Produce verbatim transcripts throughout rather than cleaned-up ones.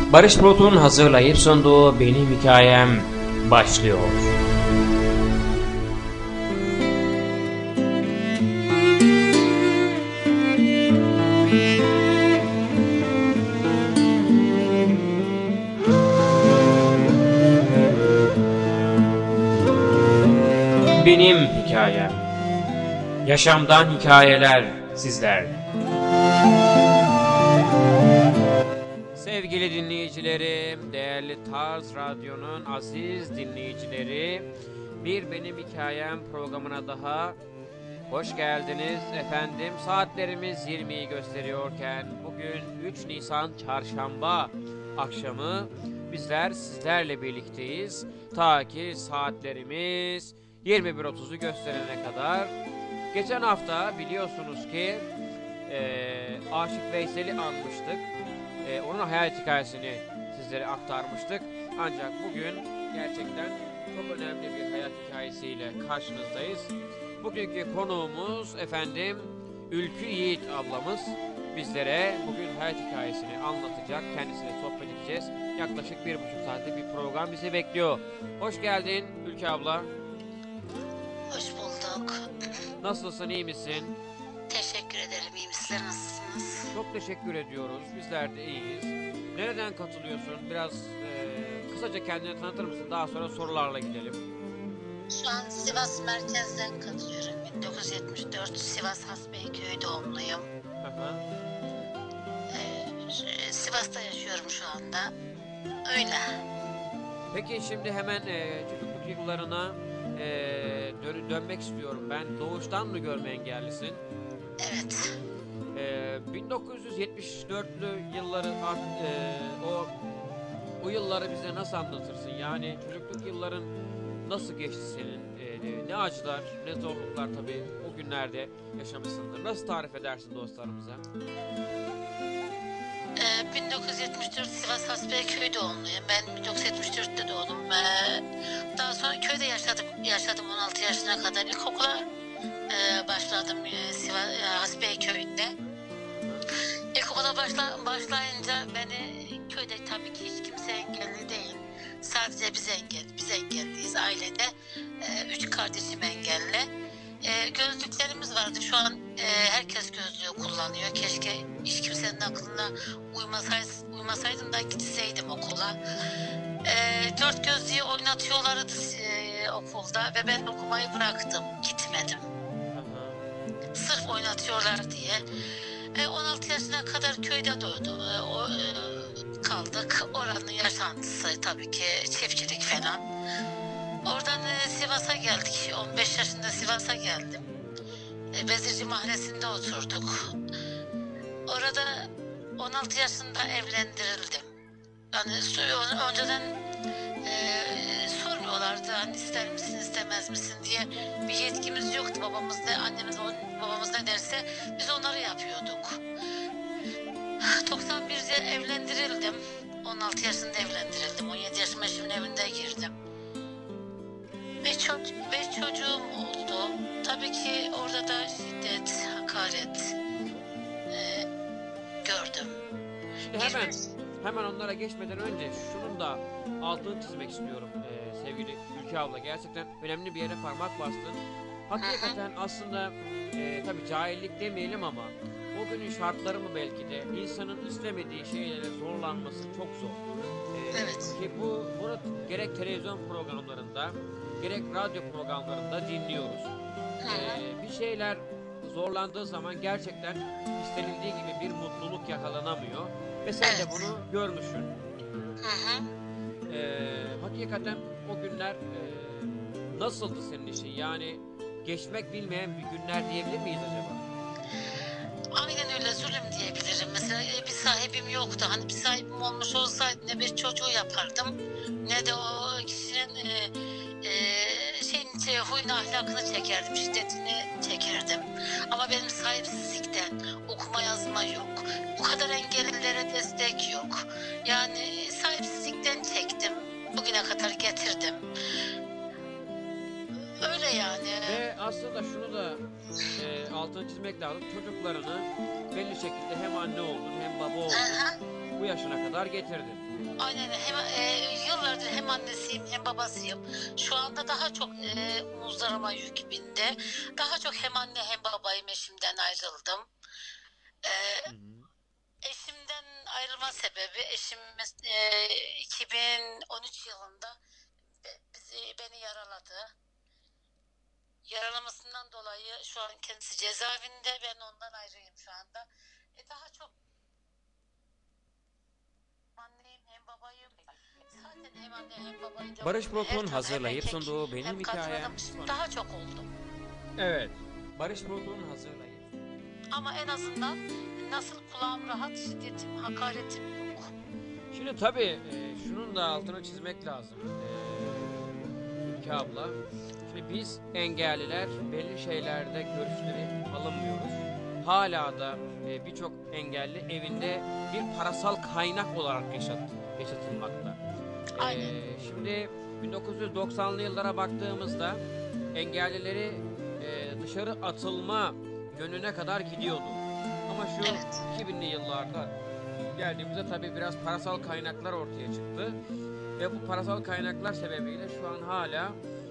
Barış Bulut'un hazırlayıp sunduğu Benim Hikayem başlıyor. Benim Hikayem. Yaşamdan hikayeler sizlerle. Sevgili dinleyicilerim, değerli Tarz Radyo'nun aziz dinleyicileri, bir Benim Hikayem programına daha hoş geldiniz efendim. Saatlerimiz yirmiyi gösteriyorken bugün üç Nisan Çarşamba akşamı bizler sizlerle birlikteyiz. Ta ki saatlerimiz yirmi bir otuzu gösterene kadar. Geçen hafta biliyorsunuz ki e, Aşık Veysel'i anmıştık. E, onun hayat hikayesini sizlere aktarmıştık. Ancak bugün gerçekten çok önemli bir hayat hikayesiyle karşınızdayız. Bugünkü konuğumuz efendim Ülkü Yiğit ablamız. Bizlere bugün hayat hikayesini anlatacak. Kendisiyle sohbet edeceğiz. Yaklaşık bir buçuk saatlik bir program bizi bekliyor. Hoş geldin Ülkü abla. Hoş bulduk. Nasılsın, iyi misin? Teşekkür ederim. İyi misiniz? Nasılsınız? Çok teşekkür ediyoruz. Bizler de iyiyiz. Nereden katılıyorsun? Biraz e, kısaca kendini tanıtır mısın? Daha sonra sorularla gidelim. Şu an Sivas merkezden katılıyorum. bin dokuz yüz yetmiş dört Sivas Hasbeyköy doğumluyum. Hı hı. Ee, Sivas'ta yaşıyorum şu anda. Öyle. Peki şimdi hemen e, çocukluk yıllarına e, dön- dönmek istiyorum ben. Doğuştan mı görme engellisin? Evet. E, bin dokuz yüz yetmiş dörtlü yılları e, o o yılları bize nasıl anlatırsın? Yani çocukluk yılların nasıl geçti senin? E, ne acılar, ne zorluklar tabii o günlerde yaşamışsındır. Nasıl tarif edersin dostlarımıza? Ee, bin dokuz yüz yetmiş dört Sivas Hasbeyköy doğumluyum. Ben bin dokuz yüz yetmiş dörtte doğdum. Ee, daha sonra köyde yaşadık, yaşadım on altı yaşına kadar. İlkokula e, başladım e, Sivas e, Hasbeyköy'ünde. İlkokula başla, başlayınca beni köyde tabii ki hiç kimse engelli değil. Sadece biz engelli, biz engelliyiz ailede. E, üç kardeşim engelli. E, gözlüklerimiz vardı. Şu an e, herkes gözlüğü kullanıyor. Keşke hiç kimsenin aklına uymasaydım, uymasaydım da gitseydim okula. E, dört gözlüğü oynatıyorlardı e, okulda ve ben okumayı bıraktım. Gitmedim. Sırf oynatıyorlar diye. E, on altı yaşına kadar köyde doğdu. E, o, e, kaldık. Oranın yaşantısı tabii ki çiftçilik falan. Oradan e, Sivas'a geldik. on beş yaşında Sivas'a geldim. E, Bezirci Mahallesi'nde oturduk. Orada on altı yaşında evlendirildim. Yani önceden e, sormuyorlardı hani ister misin istemez misin diye bir yetkimiz yoktu. Babamız ne, annemiz babamız ne derse biz onları yapıyorduk. doksan birde evlendirildim. on altı yaşında evlendirildim. on yedi yaşıma eşimin evinde girdim. Beş, ço- beş çocuğum oldu. Tabii ki orada da şiddet, hakaret e, gördüm. Şimdi hemen hemen onlara geçmeden önce şunun da altını çizmek istiyorum ee, sevgili Ülke abla. Gerçekten önemli bir yere parmak bastın. Hakikaten aslında e, tabii cahillik demeyelim ama o günün şartları mı belki de insanın istemediği şeylere zorlanması çok zor. Ee, Evet. Ki bu bunu gerek televizyon programlarında gerek radyo programlarında dinliyoruz. Ee, bir şeyler zorlandığı zaman gerçekten istenildiği gibi bir mutluluk yakalanamıyor. Ve sen Evet. de bunu görmüşsün. Hı hı. Ee, hakikaten o günler e, nasıldı senin için? Yani geçmek bilmeyen bir günler diyebilir miyiz acaba? Aynen öyle, zulüm diyebilirim. Mesela bir sahibim yoktu. Hani bir sahibim olmuş olsaydı ne bir çocuğu yapardım ne de o kişinin e, e, şeyin şey, huyunu ahlakını çekerdim, şiddetini çekerdim. Ama benim sahipsizlikten okuma yazma yok. Bu kadar engellilere destek yok. Yani sahipsizlikten çektim. Bugüne kadar getirdim. Öyle yani. Ve aslında şunu da e, altını çizmek lazım. Çocuklarını belli şekilde hem anne oldun hem baba oldun. Aha. bu yaşına kadar getirdin. Aynen hem e, yıllardır hem annesiyim hem babasıyım. Şu anda daha çok e, omuzlarıma yük bindi. Daha çok hem anne hem babayım, eşimden ayrıldım. E, Hı hı. Eşimden ayrılma sebebi eşim e, iki bin on üç yılında be- bizi beni yaraladı. Yaralamasından dolayı şu an kendisi cezaevinde, ben ondan ayrıyım şu anda. E, daha çok anneyim hem babayım. Zaten hem anne hem babayım. Barış Her Bulut'un taraf hem hazırlayıp erkek sunduğu Benim hem kadın Hikayem adam. sona. Daha çok oldum. Evet. Barış Bulut'un hazırlayıp. Ama en azından nasıl kulağım rahat, şiddetim, hakaretim yok. Şimdi tabii e, şunun da altını çizmek lazım. E, Ülke abla. Şimdi biz engelliler belli şeylerde görüşleri alınmıyoruz. Hala da e, birçok engelli evinde bir parasal kaynak olarak yaşat, yaşatılmakta. E, Aynen. şimdi bin dokuz yüz doksanlı yıllara baktığımızda engellileri e, dışarı atılma yönüne kadar gidiyordu. Ama şu Evet. iki binli yıllarda geldiğimizde tabii biraz parasal kaynaklar ortaya çıktı. Ve bu parasal kaynaklar sebebiyle şu an hala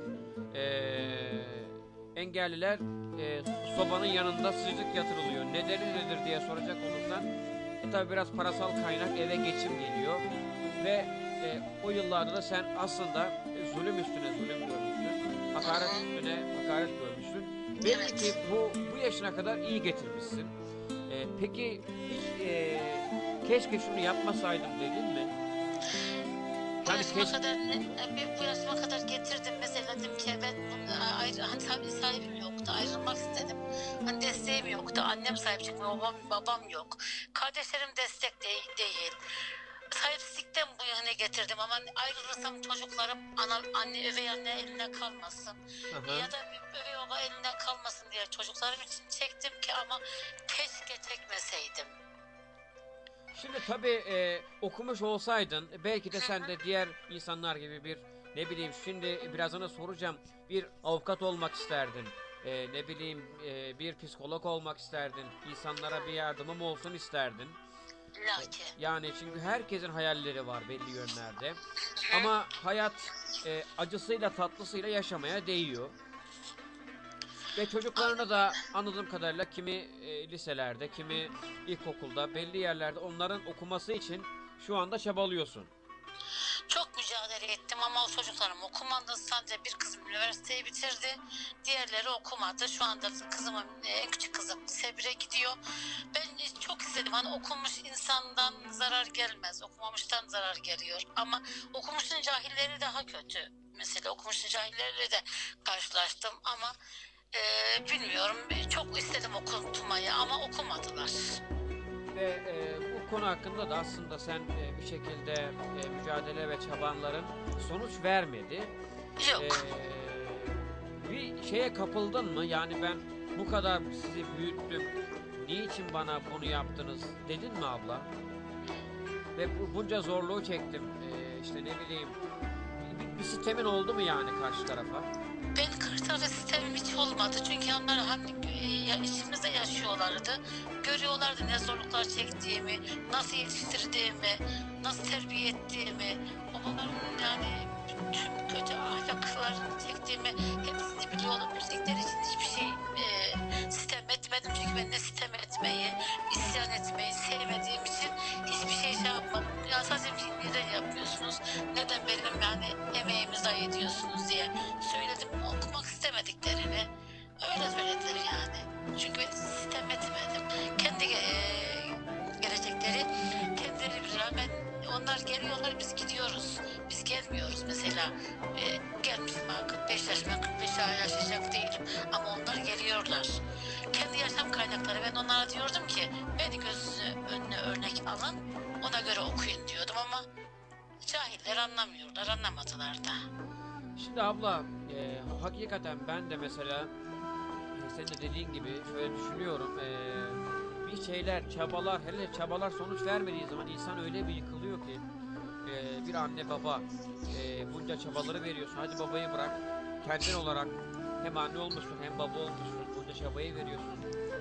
eee, engelliler eee, sobanın yanında sıcak yatırılıyor. Nedeni nedir diye soracak olursan e, tabii biraz parasal kaynak, eve geçim geliyor. Ve e, o yıllarda da sen aslında e, zulüm üstüne zulüm görmüşsün. Hakaret üstüne hakaret görmüşsün. Belli Evet. ki bu, bu yaşına kadar iyi getirmişsin. E, peki hiç e, keşke şunu yapmasaydım dedin mi? Bu Yani yaşıma keş... kadar ne, bu yaşıma kadar getirdim mesela, dedim ki ben bunu ayrı, hani tabii sahibim yoktu, ayrılmak istedim. Hani desteğim yoktu, annem sahip çıkmıyor, babam, babam yok. Kardeşlerim destek de- değil. Sahipsizlikten bu yana getirdim ama ayrılırsam çocuklarım ana, anne, üvey anne eline kalmasın. Aha. Ya da bir üvey baba elinden kalmasın diye çocuklarım için çektim ki, ama keşke çekmeseydim. Şimdi tabii e, okumuş olsaydın belki de sen de diğer insanlar gibi bir ne bileyim şimdi birazını soracağım bir avukat olmak isterdin. E, ne bileyim e, bir psikolog olmak isterdin. İnsanlara bir yardımım olsun isterdin. Laki. Yani çünkü herkesin hayalleri var belli yönlerde. Ama hayat e, acısıyla tatlısıyla yaşamaya değiyor. Ve çocuklarına da anladığım kadarıyla kimi e, liselerde, kimi ilkokulda, belli yerlerde onların okuması için şu anda çabalıyorsun. Çok mücadele ettim ama o çocuklarım okumadı. Sadece bir kızım üniversiteyi bitirdi. Diğerleri okumadı. Şu anda kızımın, en küçük kızım lise bire gidiyor. Ben çok istedim. Hani okumuş insandan zarar gelmez. Okumamıştan zarar geliyor. Ama okumuşun cahilleri daha kötü. Mesela okumuşun cahilleriyle de karşılaştım ama e, bilmiyorum. Çok istedim okutmayı ama okumadılar. Ve e, bu konu hakkında da aslında sen e, bir şekilde e, mücadele ve çabanların sonuç vermedi. E, Yok. bir şeye kapıldın mı? Yani ben bu kadar sizi büyüttüm. Niçin bana bunu yaptınız dedin mi abla? Ve bu, bunca zorluğu çektim. E, işte ne bileyim bir, bir sistemin oldu mu yani karşı tarafa? Ben kırtasiye sistemim hiç olmadı. Çünkü onlar hani ya, içimizde yaşıyorlardı. Görüyorlardı ne zorluklar çektiğimi, nasıl yetiştirdiğimi, nasıl terbiye ettiğimi. Onların yani tüm kötü ahlaklarını çektiğimi hepsini biliyorlar. Bildikleri için hiçbir şey e, sitem etmedim. Çünkü ben de sitem etmeyi, isyan etmeyi sevmediğim için hiçbir şey şey yapmadım. Ya sadece neden yapıyorsunuz? Neden benim yani emeğimi zayi ediyorsunuz diye söyledim. Okumak istemediklerini öyle söylediler yani. Çünkü ben sitem etmedim. Kendi e, gelecekleri kendileri bilir. Ben, onlar geliyorlar, biz gidiyoruz. Biz gelmiyoruz mesela. E, gelmişim ben kırk beş yaşıma, kırk beş yaşayacak değilim. Ama onlar geliyorlar. Kendi yaşam kaynakları, ben onlara diyordum ki beni göz önüne örnek alın, ona göre okuyun diyordum ama cahiller anlamıyorlar, anlamadılar da. Şimdi abla e, hakikaten ben de mesela e, senin de dediğin gibi şöyle düşünüyorum. E, bir şeyler çabalar hele çabalar sonuç vermediği zaman insan öyle bir yıkılıyor ki e, bir anne baba e, bunca çabaları veriyorsun. Hadi babayı bırak kendin olarak hem anne olmuşsun hem baba olmuşsun. Bunca çabayı veriyorsun.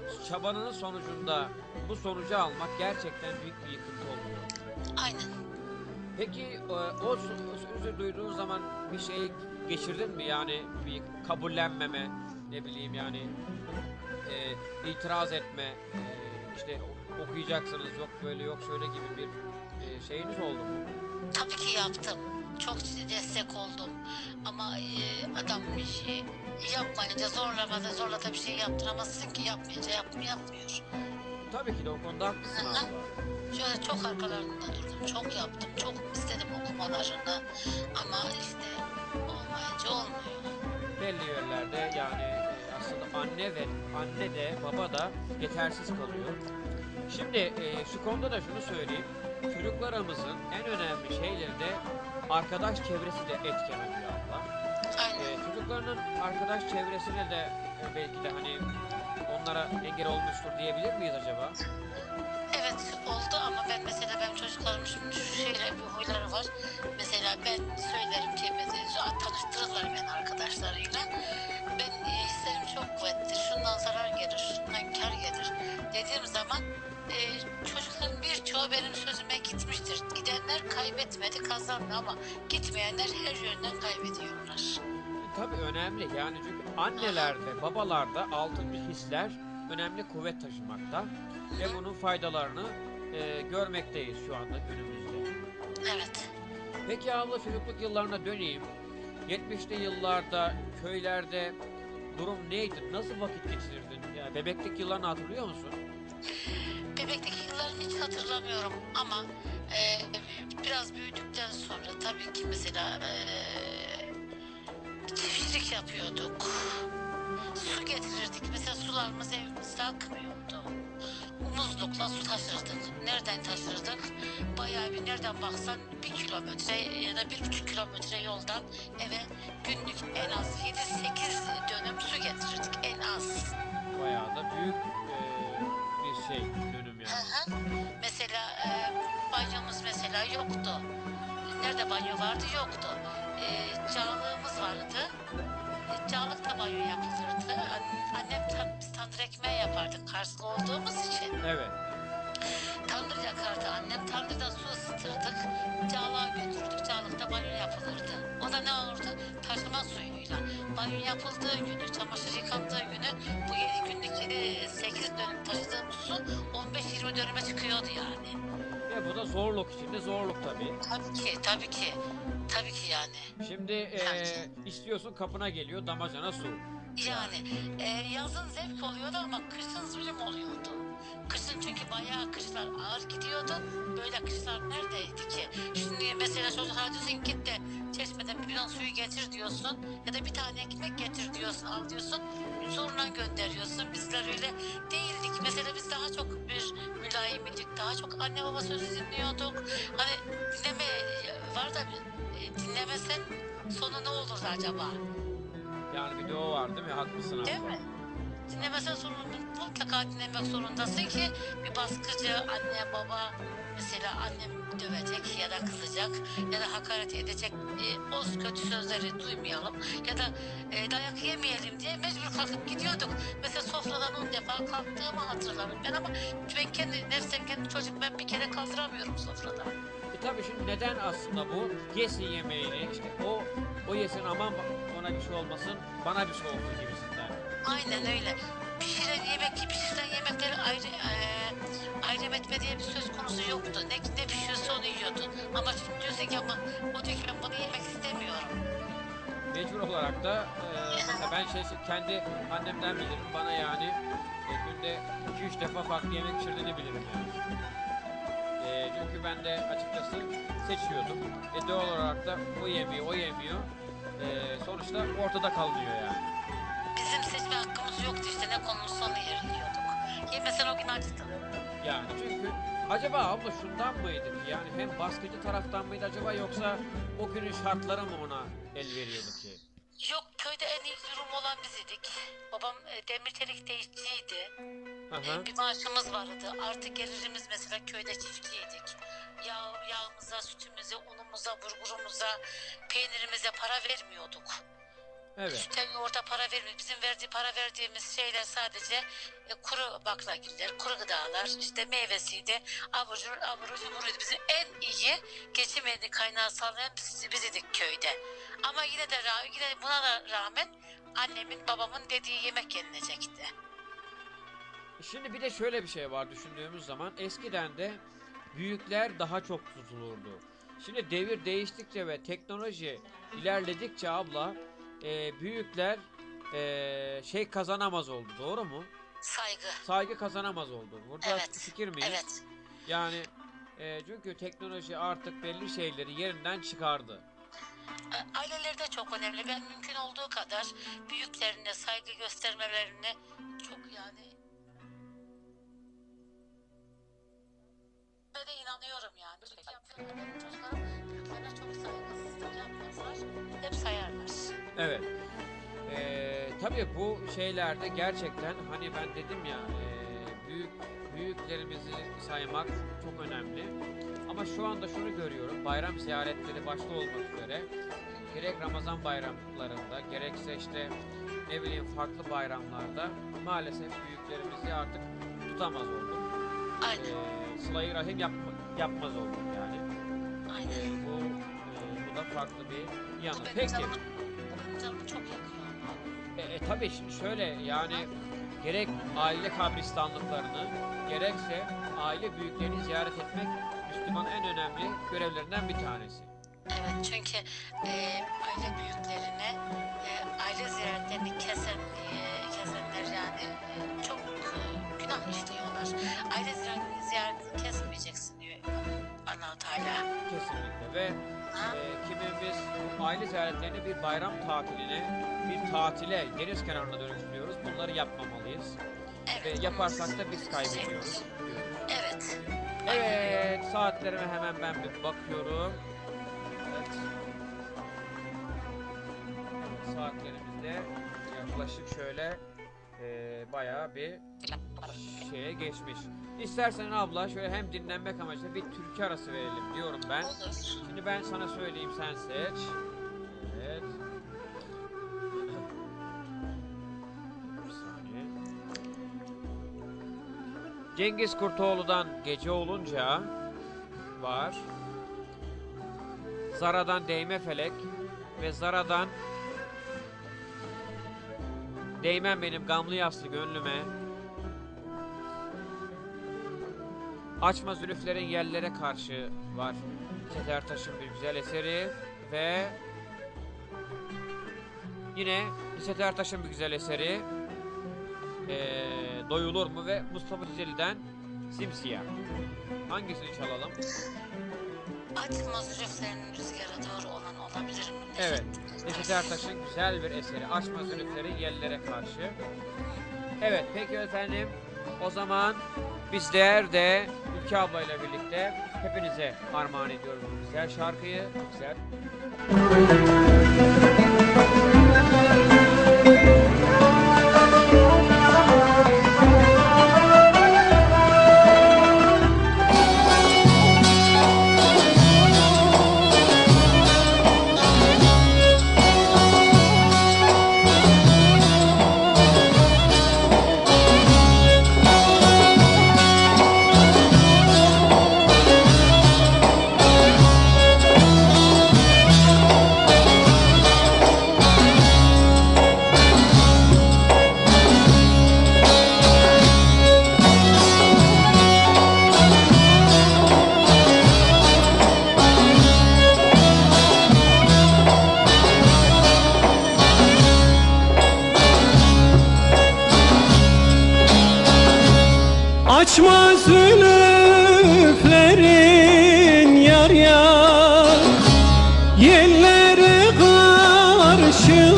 çabanın sonucunda bu sonucu almak gerçekten büyük bir yıkıntı oluyor. Aynen. Peki e, o sözü duyduğun zaman bir şey geçirdin mi? Yani bir kabullenmeme, ne bileyim yani e, itiraz etme, e, işte okuyacaksınız, yok böyle yok şöyle gibi bir e, şeyiniz oldu mu? Tabii ki yaptım. Çok destek oldum. Ama e, adam bir şey yapmayınca zorlamada zorla da bir şey yaptıramazsın ki, yapmayınca yap, yapmıyor. Tabii ki de o konuda haklısın Hı hı. abla. Şöyle çok arkalarında durdum. Çok yaptım. Çok istedim okumalarını. Ama işte olmayınca olmuyor. Belli yerlerde yani e, aslında anne ve anne de baba da yetersiz kalıyor. Şimdi e, şu konuda da şunu söyleyeyim. Çocuklarımızın en önemli şeyleri de arkadaş çevresi de etken oluyor abla. Aynen. E, çocuklarının arkadaş çevresine de e, belki de hani onlara engel olmuştur diyebilir miyiz acaba? Evet oldu ama ben mesela benim çocuklarımın şu şu şeyler bir huyları var. Mesela ben söylerim ki mesela tanıştırırlar beni arkadaşlarıyla. Ben e, hislerim çok kuvvetlidir. Şundan zarar gelir, şundan kar gelir dediğim zaman e, çocukların birçoğu benim sözüme gitmiştir. Gidenler kaybetmedi, kazandı ama gitmeyenler her yönden kaybediyorlar. Tabii önemli yani çünkü annelerde, babalarda altıncı hisler önemli kuvvet taşımakta ve bunun faydalarını e, görmekteyiz şu anda günümüzde. Evet. Peki abla çocukluk yıllarına döneyim. yetmişli yıllarda köylerde durum neydi? Nasıl vakit geçirirdin? Ya bebeklik yıllarını hatırlıyor musun? Bebeklik yıllarını hiç hatırlamıyorum ama e, biraz büyüdükten sonra tabii ki mesela e, çiftçilik yapıyorduk. Su getirirdik. Mesela sularımız evimizde akmıyordu. Muzlukla su taşırdık. Nereden taşırdık? Bayağı bir nereden baksan bir kilometre ya da bir buçuk kilometre yoldan eve günlük en az yedi sekiz dönüm su getirirdik. En az. Bayağı da büyük e, bir şey dönüm Hı yani. hı. Mesela e, banyomuz mesela yoktu. Nerede banyo vardı? Yoktu. E, Cağlığımız vardı. E, Cağlıkta banyo yapılırdı. An- Annem tan biz tandır ekmeği yapardık Karslı olduğumuz için. Evet. Tandır yakardı annem. Tandırda su ısıtırdık. Cağlığa götürürdük. Cağlıkta banyo yapılırdı. O da ne olurdu? Taşıma suyuyla. Banyo yapıldığı günü, çamaşır yıkandığı günü bu yedi günlük yedi sekiz dönüm taşıdığımız su on beş yirmi dönüme çıkıyordu yani. Ve bu da zorluk içinde zorluk tabii. Tabii ki, tabii ki. Tabii ki yani. Şimdi e, istiyorsun kapına geliyor damacana su. Yani e, yazın zevk oluyordu ama kışın zulüm oluyordu. Kışın çünkü bayağı kışlar ağır gidiyordu. Böyle kışlar neredeydi ki? Şimdi mesela çocuklar diyorsun git de çeşmeden bir bidon suyu getir diyorsun. Ya da bir tane ekmek getir diyorsun al diyorsun. Sonra gönderiyorsun. Bizler öyle değildik. Mesela biz daha çok bir mülayimdik. Daha çok anne baba sözü dinliyorduk. Hani dinleme var da e, dinlemesen sonu ne olurdu acaba? Yani bir de o var değil mi? Haklısın abla. Değil mi? Dinlemesen sorun mutlaka dinlemek zorundasın ki bir baskıcı anne baba mesela annem dövecek ya da kızacak ya da hakaret edecek e, o kötü sözleri duymayalım ya da e, dayak yemeyelim diye mecbur kalkıp gidiyorduk. Mesela sofradan on defa kalktığımı hatırlarım ben ama ben kendi nefsem kendi çocuk ben bir kere kaldıramıyorum sofradan. E tabii şimdi neden aslında bu? Yesin yemeğini, işte o o yesin aman ona bir şey olmasın, bana bir şey olsun gibisinden. Aynen öyle. Pişiren yemek, pişirilen yemekleri ayrı, eee ayrım etme diye bir söz konusu yoktu. Ne, ne pişiyorsa onu yiyordu. Ama şimdi diyorsun ki ama o diyor ki ben bunu yemek istemiyorum. Mecbur olarak da e, mesela ben şey kendi annemden bilirim. Bana yani e, günde iki üç defa farklı yemek pişirdiğini bilirim yani. E, çünkü ben de açıkçası seçiyordum. E, doğal olarak da o yemiyor, o yemiyor. E, sonuçta ortada kalıyor yani. Bizim seçme hakkımız yoktu işte ne konulursa onu yiyorduk. Yemesen o gün acıdın. Yani çünkü acaba abla şundan mıydı ki yani hem baskıcı taraftan mıydı acaba yoksa o günün şartları mı ona el veriyordu ki? Yok köyde en iyi durum olan biz idik. Babam e, demir çelikte işçiydi. Hı E, hı. bir maaşımız vardı. Artı gelirimiz mesela köyde çiftçiydik. Yağ, yağımıza, sütümüze, unumuza, bulgurumuza, peynirimize para vermiyorduk. Evet. Sütten yoğurda para vermiyor. Bizim verdiği para verdiğimiz şeyler sadece e, kuru baklagiller, kuru gıdalar, işte meyvesiydi, abur cubur, abur cuburuydu. Bizim en iyi geçim kaynağı sağlayan biz, bizdik köyde. Ama yine de yine buna da rağmen annemin, babamın dediği yemek yenilecekti. Şimdi bir de şöyle bir şey var düşündüğümüz zaman, eskiden de büyükler daha çok tutulurdu. Şimdi devir değiştikçe ve teknoloji ilerledikçe abla, e, büyükler e, şey kazanamaz oldu, doğru mu? Saygı. Saygı kazanamaz oldu. Burada Evet. fikir miyiz? Evet. Yani e, çünkü teknoloji artık belli şeyleri yerinden çıkardı. Aileleri de çok önemli. Ben mümkün olduğu kadar büyüklerine saygı göstermelerini çok yani ve de inanıyorum yani. Benim çocuklarım büyüklerine çok saygısızlık yapmazlar. Hep sayarlar. Evet. Ee, tabii bu şeylerde gerçekten hani ben dedim ya, e, büyük büyüklerimizi saymak çok önemli. Ama şu anda şunu görüyorum, bayram ziyaretleri başta olmak üzere, gerek Ramazan bayramlarında gerekse işte ne bileyim farklı bayramlarda maalesef büyüklerimizi artık tutamaz olduk. Aynen. Ee, sıla-i rahim yapma, yapmaz olduk yani. Aynen. Ee, bu e, bu da farklı bir yanı. Bu benim Peki. canımı, bu benim canımı çok yakıyor. E, e, tabii şimdi şöyle yani, gerek aile kabristanlıklarını gerekse aile büyüklerini ziyaret etmek Müslüman en önemli görevlerinden bir tanesi. Evet, çünkü e, aile büyüklerine e, aile ziyaretlerini kesen e, kesenler yani e, çok e, günah işliyorlar. Aile ziyaretini ziyaretini kesmeyeceksin diyor Allah Teala. Kesinlikle. Ve Ha? e, kimimiz aile ziyaretlerini bir bayram tatiline, bir tatile, deniz kenarına dönüştürüyoruz. Bunları yapmamalıyız. Evet. Ve yaparsak da biz kaybediyoruz. Evet. Evet, saatlerime hemen ben bir bakıyorum. Evet. Saatlerimizde yaklaşık şöyle e, bayağı bir şeye geçmiş. İstersen abla şöyle hem dinlenmek amacıyla bir türkü arası verelim diyorum ben. Olur. Şimdi ben sana söyleyeyim, sen seç. Evet. Bir saniye. Cengiz Kurtoğlu'dan Gece Olunca var. Zara'dan Değme Felek ve Zara'dan Değmem Benim Gamlı Yaslı Gönlüme. Açma Zülüflerin Yellere Karşı var. Nusret Ertaş'ın bir güzel eseri ve yine Nusret Ertaş'ın bir güzel eseri ee, Doyulur mu ve Mustafa Ceceli'den Simsiyah. Hangisini çalalım? Açma zülüflerin rüzgara doğru olan olabilir mi? Evet. Nusret Ertaş'ın güzel bir eseri. Açma Zülüflerin Yellere Karşı. Evet, peki efendim. O zaman bizler de Ülke ablayla birlikte hepinize armağan ediyoruz bu güzel şarkıyı. Güzel. Açma zülüflerin yar yar yellere karşı,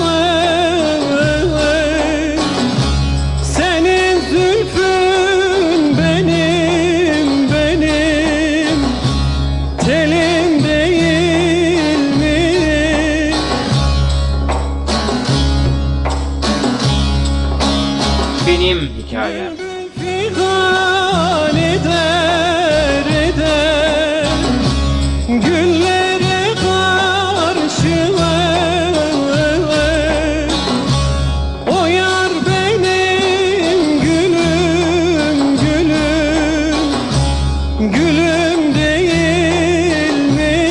senin zülfün benim benim telim değil mi? Benim hikayem. Figan eder gülüm değil mi?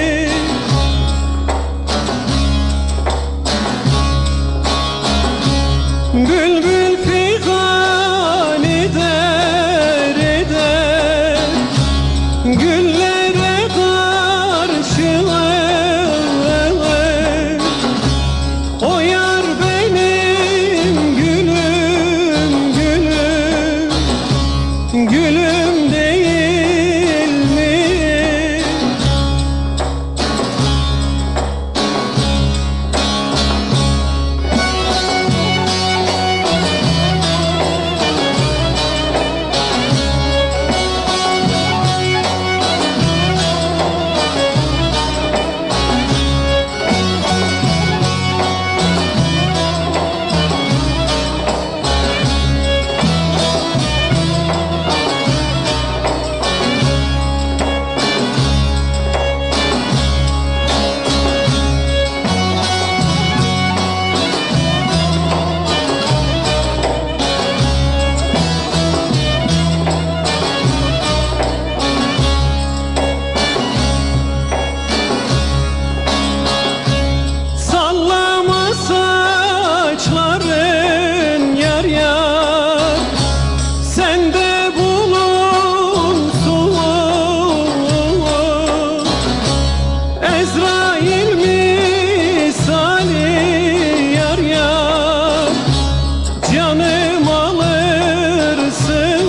Bülbül figan eder eder güllere karşı, o yar benim gülüm gülüm gülüm değil mi? Sallama saçların yar yar, sende bulunsun Ezrail misali yar yar, canım alırsın.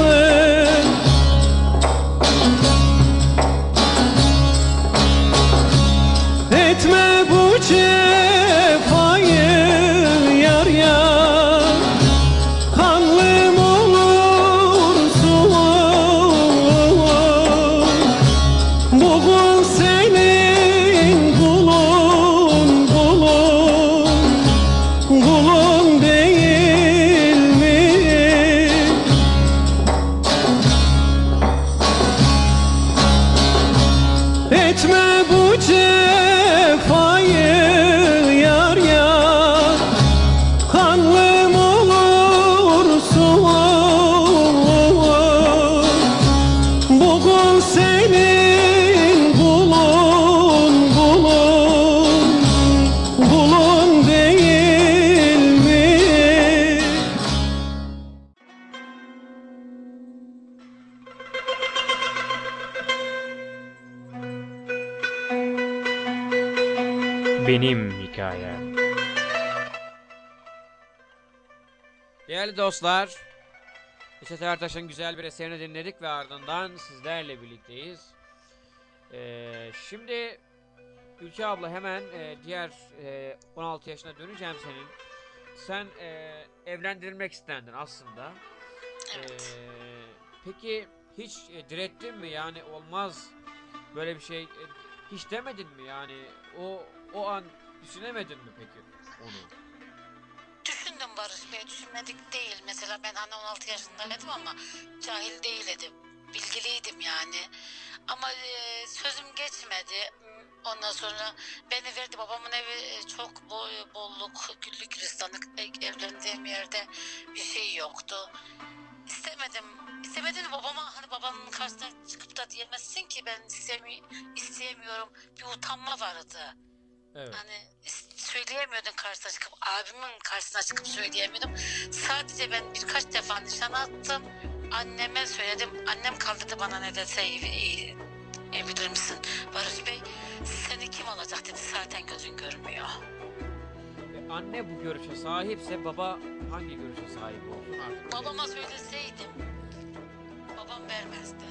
Etme bu cefayı yar yar, kanlım olursun. Bugün senin kulun kulun kulun değil mi? Etme bu cefayı yar yar, kanlım olursun. Bugün senin kulun kulun kulun değil mi? Benim hikayem. Değerli dostlar, Neşet Ertaş'ın güzel bir eserini dinledik ve ardından sizlerle birlikteyiz. Ee, şimdi Ülke abla hemen e, diğer e, on altı yaşına döneceğim senin. Sen e, evlendirilmek istendin aslında. Evet. Ee, peki hiç e, direttin mi, yani olmaz böyle bir şey, e, hiç demedin mi, yani o o an düşünemedin mi peki onu? Düşündüm Barış Bey, düşünmedik değil. Mesela ben hani on altı yaşındaydım ama cahil değildim. Bilgiliydim yani. Ama e, sözüm geçmedi. Ondan sonra beni verdi. Babamın evi e, çok boy, bolluk, güllük gülistanlık. E, evlendiğim yerde bir şey yoktu. İstemedim. İstemedim de babama, hani babamın karşısına çıkıp da diyemezsin ki ben istemi isteyemiyorum. Bir utanma vardı. Evet. Hani söyleyemiyordum karşısına çıkıp, abimin karşısına çıkıp söyleyemiyordum. Sadece ben birkaç defa nişan attım. Anneme söyledim. Annem kaldırdı bana, ne dese iyi, iyi, iyi bilir misin Barış Bey? Seni kim alacak dedi, zaten gözün görmüyor. E, anne bu görüşe sahipse baba hangi görüşe sahip olsun artık? Babama söyleseydim babam vermezdi.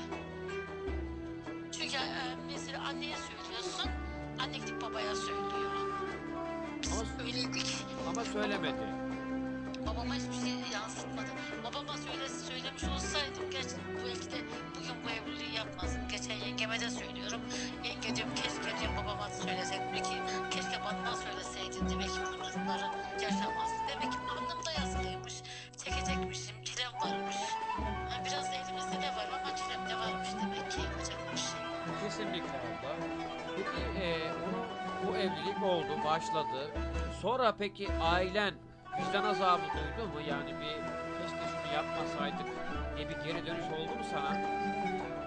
Çünkü e, mesela anneye söylüyorsun, anne gidip babaya söylüyor. Biz Ama- öyleydik. Ama söylemedi. Babama hiçbir şey yansıtmadı. Babama söyle, söylemiş olsaydım gerçi belki de bugün bu evliliği yapmazdım. Geçen yengeme de söylüyorum. Yenge diyorum, keşke diyorum babama söyleseydim ki, keşke bana söyleseydin de belki bu durumları yaşamazdı. Demek ki alnımda yazılıymış. Çekecekmişim, çilem varmış. Yani biraz da elimizde ne var ama çilem de varmış demek ki, yapacak bir şey. Kesinlikle abla. Peki e, onu, bu evlilik oldu, başladı. Sonra peki ailen vicdan azabı duydu mu? Yani bir keşke şunu yapmasaydık diye bir geri dönüş oldu mu sana?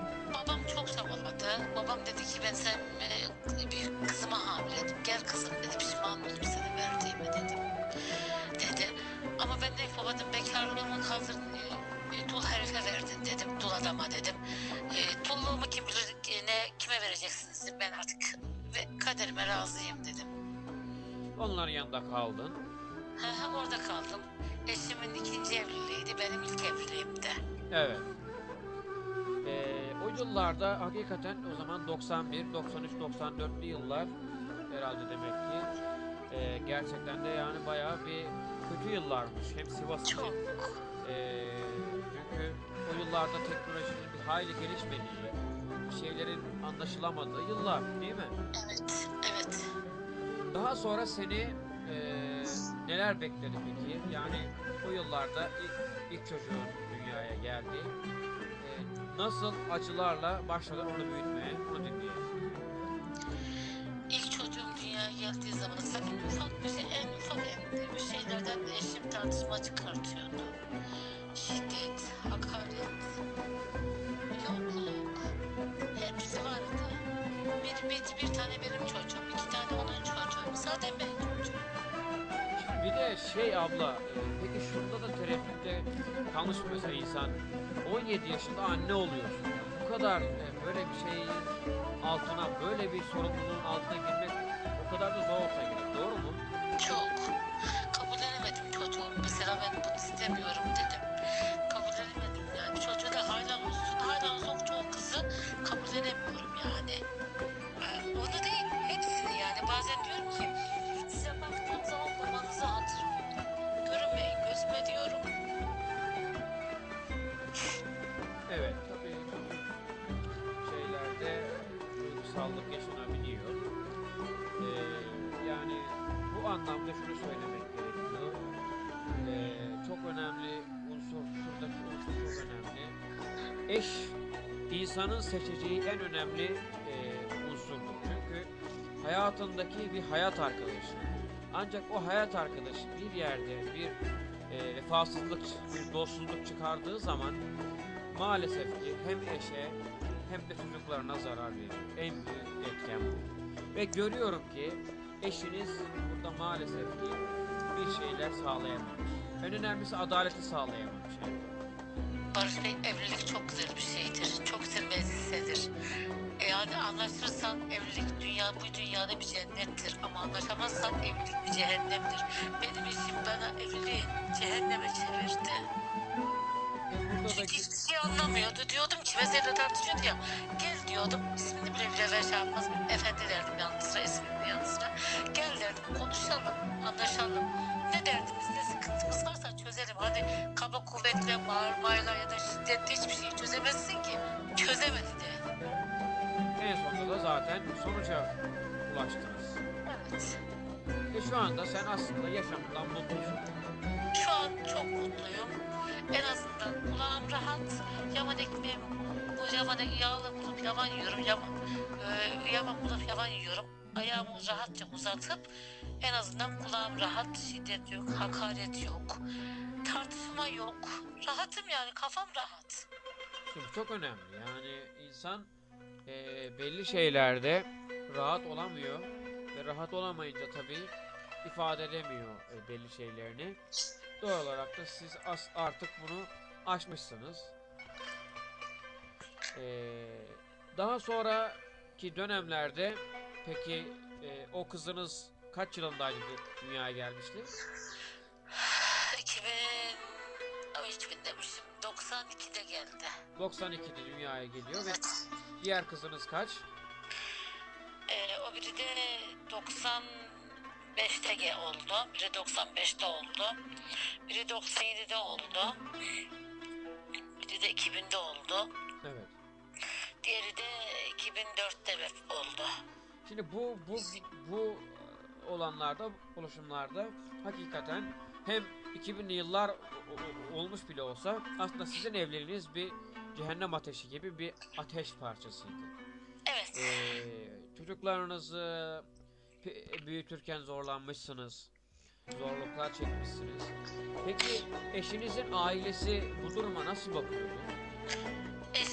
babam çok çabaladı. Babam dedi ki ben sen e, bir kızıma hamileydim. Gel kızım dedi, pişman oldum seni verdiğime dedim. Dedi. Ama ben de babacığım bekarlığımı kaldır, e, e, dul herife verdin dedim. Dul adama dedim. E, dulluğumu kim bilir e, ne kime vereceksiniz dedim. Ben artık ve kaderime razıyım dedim. Onların yanında kaldın. Ha, ha, orada kaldım. Eşimin ikinci evliliğiydi, benim ilk evliliğimdi. Evet. Ee, o yıllarda hakikaten o zaman doksan bir, doksan üç, doksan dörtlü yıllar herhalde demek ki ee, gerçekten de yani bayağı bir kötü yıllarmış hem Sivas için. Çok. Ee, çünkü o yıllarda teknolojinin bir hayli gelişmediği, bir şeylerin anlaşılamadığı yıllar değil mi? Evet, evet. Daha sonra seni ee, neler bekledi peki? Yani o yıllarda ilk, ilk çocuğun dünyaya geldi. Ee, nasıl acılarla başladın onu büyütmeye, onu dinleyelim. İlk çocuğum dünyaya geldiği zaman sakın ufak bir şey, en ufak en bir şeylerden de eşim tartışma çıkartıyordu. Şiddet, hakaret, yokluk, hepsi vardı. Bir, bir, bir tane benim çocuğum, iki tane onun çocuğu, zaten benim çocuğum. Bir de şey abla, e, peki şunda da tereddütte kalmış mı mesela insan? on yedi yaşında anne oluyorsun. Bu kadar e, böyle bir şeyin altına, böyle bir sorumluluğun altına girmek o kadar da zor olsa gerek, doğru mu? Çok. Kabul edemedim çocuğum. Mesela ben bunu istemiyorum dedim. Kabul edemedim yani. Çocuğu da hala olsun, hala olsun çoğu kızı kabul edemiyorum yani. Ee, Onu değil, hepsini yani. Bazen diyorum ki size baktığım zaman babanızı hatırlıyorum. Görünmeyin gözüme diyorum. Evet, tabii çocuk şeylerde duygusallık yaşanabiliyor. Ee, yani bu anlamda şunu söylemek gerekiyor. Ee, çok önemli unsur, şuradaki unsur çok önemli. Eş, insanın seçeceği en önemli e, unsurdur. Çünkü hayatındaki bir hayat arkadaşı. Ancak o hayat arkadaşı bir yerde bir e, vefasızlık, bir dostsuzluk çıkardığı zaman maalesef ki hem eşe hem de çocuklarına zarar veriyor. En büyük etken bu. Ve görüyorum ki eşiniz burada maalesef ki bir şeyler sağlayamamış. En önemlisi adaleti sağlayamamış. Yani. Barış Bey, evlilik çok güzel bir şeydir. Çok güzel bir elbisedir. E Yani anlaşırsan evlilik dünya bu dünyada bir cennettir. Ama anlaşamazsan evlilik bir cehennemdir. Benim eşim bana evliliği cehenneme çevirdi. E burada da Çünkü hiçbir şey anlamıyordu. Diyordum ki mesela tartışıyordu ya. Gel diyordum, ismini bile bile şey yapmaz. Efendi derdim yanı sıra, isminin yanı sıra. Gel derdim, konuşalım, anlaşalım. Ne derdimiz, ne sıkıntımız varsa çözelim. Hani kaba kuvvetle, bağırmayla ya da şiddetle hiçbir şeyi çözemezsin ki. Çözemedi de. en sonunda da zaten sonuca ulaştınız. Evet. Ve şu anda sen aslında yaşamından mutlusun. Şu an çok mutluyum. En azından kulağım rahat. Yavan ekmeğim, bu yavan yağlı bulup yavan yiyorum. Yavan, e, yavan bulup yavan yiyorum. Ayağımı rahatça uzatıp en azından kulağım rahat. Şiddet yok, hakaret yok. Tartışma yok. Rahatım yani, kafam rahat. Şimdi bu çok önemli. Yani insan eee, belli şeylerde rahat olamıyor ve rahat olamayınca tabii ifade edemiyor e, belli şeylerini. Doğal olarak da siz as- artık bunu aşmışsınız. Eee, daha sonraki dönemlerde peki e, o kızınız kaç yılındaydı dünyaya gelmişti? iki bin, o iki bin demişim. doksan ikide geldi. doksan ikide dünyaya geliyor ve Evet. diğer kızınız kaç? Ee, o biri de doksan beşte ge- oldu. Biri doksan beşte oldu. Biri doksan yedide oldu. Biri de iki binde oldu. Evet. Diğeri de iki bin dörtte ve- oldu. Şimdi bu bu bu olanlarda, oluşumlarda hakikaten hem iki binli yıllar o- o- olmuş bile olsa aslında sizin evliliğiniz bir cehennem ateşi gibi bir ateş parçasıydı. Evet. Ee, çocuklarınızı pe- büyütürken zorlanmışsınız. Zorluklar çekmişsiniz. Peki eşinizin ailesi bu duruma nasıl bakıyordu? Eşimin ailesi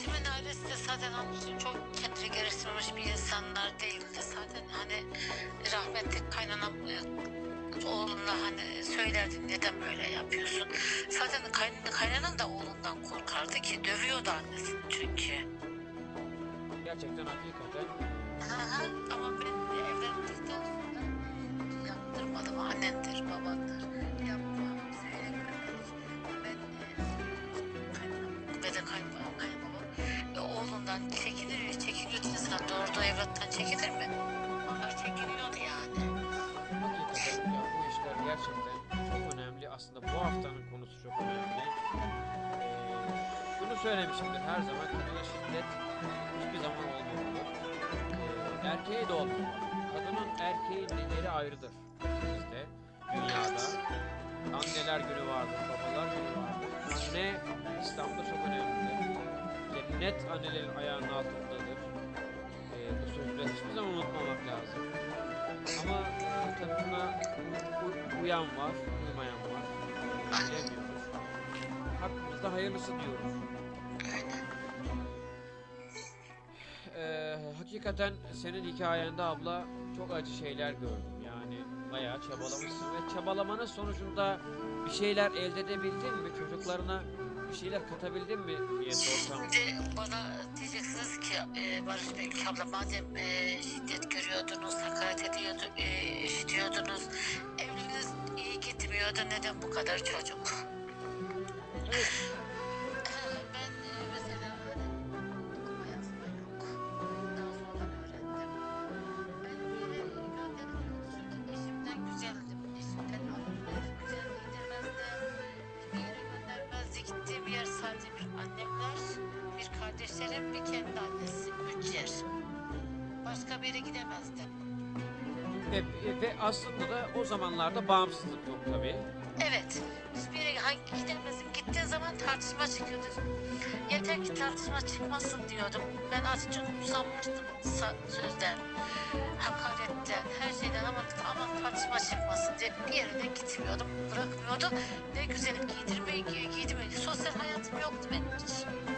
annesi de zaten hani çok kendini geliştirmiş bir insanlar değildi. Zaten hani rahmetli kaynanam e, oğluna hani söylerdi neden böyle yapıyorsun. Zaten kayn kaynanan da oğlundan korkardı ki dövüyordu annesini çünkü. Gerçekten hakikaten. Aha, ama ben evlendikten sonra yaptırmadım. Annendir, babandır. Yapma, söylememiş. Ben e, kaynanam ve de kaynbabam, kaynbabam e, oğlundan çekinir ve çekiniyordu insan. Doğurduğu evlattan çekinir mi? Onlar çekiniyordu yani. Hakikaten ya bu işler gerçekten çok önemli. Aslında bu haftanın konusu çok önemli. Ee, şunu söylemişimdir her zaman, kadına şiddet hiçbir zaman olmamalı. Ee, erkeğe de olmamalı. Kadının erkeğin de yeri ayrıdır bizde, dünyada. Anneler günü vardır, babalar günü vardır. Anne İslam'da çok önemlidir. Cennet annelerin ayağının altındadır. Ee, bu sözleri hiçbir zaman unutmamak lazım. Ama e, tabii buna u- uyan var, uymayan var. Bilemiyoruz. Hakkımızda hayırlısı diyoruz. Ee, hakikaten senin hikayende abla çok acı şeyler gördüm. Yani bayağı çabalamışsın ve çabalamanın sonucunda bir şeyler elde edebildin mi? Çocuklarına bir şeyler katabildin mi diye sorsam. Şimdi bana diyeceksiniz ki e, Barış Bey, abla madem e, şiddet görüyordunuz, hakaret ediyordu, e, işitiyordunuz, evliliğiniz iyi gitmiyordu, neden bu kadar çocuk? Evet. Ben e, mesela okuma yazma yok. Daha sonradan öğrendim. Ben bir yere gönderilmek çünkü eşimden güzeldim. Eşimden alınmaz, güzel giydirmezdi. Bir yere göndermezdi. Gittiğim yer sadece bir annemler, bir kardeşlerim, bir kendi annesi. Üç yer. Başka bir yere gidemezdim. Ve, ve aslında da o zamanlarda bağımsızlık yok tabii. Evet. Hiçbir yere hangi gidemezdim. Gittiğin zaman tartışma çıkıyordu. Yeter ki tartışma çıkmasın diyordum. Ben artık çok usanmıştım sa- sözden, hakaretten, her şeyden ama aman tartışma çıkmasın diye bir yere de gitmiyordum, bırakmıyordum. Ne güzelim giydirmeyi giy, giydirmeyi. Sosyal hayatım yoktu benim hiç.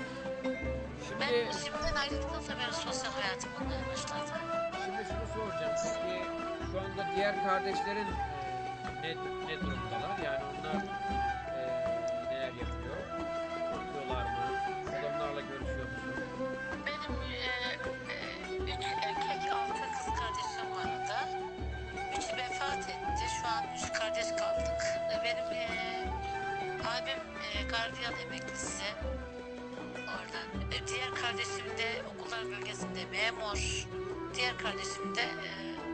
Ben Şimdi, işimden ayrıldıktan sonra benim sosyal hayatım olmaya başladı. şimdi şunu soracağım. Peki şu anda diğer kardeşlerin e, ne, ne durumdalar? Yani onlar e, neler yapıyor? Okuyorlar mı? Adamlarla görüşüyor musun? Benim e, e, üç erkek, altı kız kardeşim vardı. Üçü vefat etti. Şu an üç kardeş kaldık. E, Benim e, abim e, gardiyan emeklisi. Oradan. E, diğer kardeşim de okullar bölgesinde memur. Diğer kardeşim de e,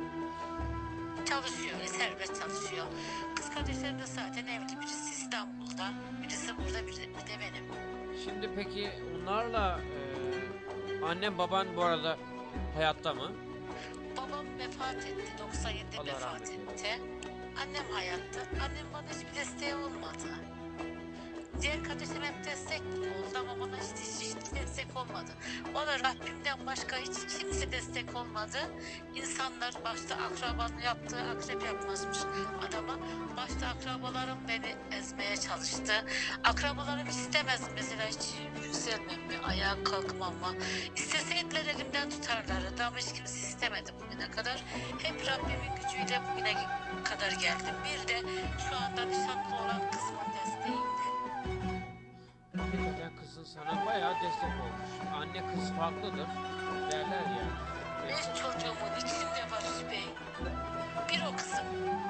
çalışıyor, e, serbest çalışıyor. Kız kardeşlerim de zaten evli. Birisi İstanbul'da, birisi burada, biri bir de benim. Şimdi peki onlarla e, annem baban bu arada hayatta mı? Babam vefat etti. doksan yedide Allah vefat rahmet eylesin. etti. Annem hayatta. Annem bana hiçbir desteği olmadı. Diğer kardeşim hep destek oldu ama bana hiç, hiç, hiç destek olmadı. Ona Rabbimden başka hiç kimse destek olmadı. İnsanlar başta akrabanın yaptığı akrep yapmazmış adama. Başta akrabalarım beni ezmeye çalıştı. Akrabalarım istemez mesela hiç yükselmemi, ayağa kalkmamı. İsteseydiler elimden tutarlardı ama hiç kimse istemedi bugüne kadar. Hep Rabbimin gücüyle bugüne kadar geldim. Bir de şu anda nişanlı olan kızımın desteğiydi. Hakikaten kızın sana bayağı destek olmuş. Anne kız farklıdır derler ya. Beş çocuğumun içinde Barış Bey. Bir o kızım.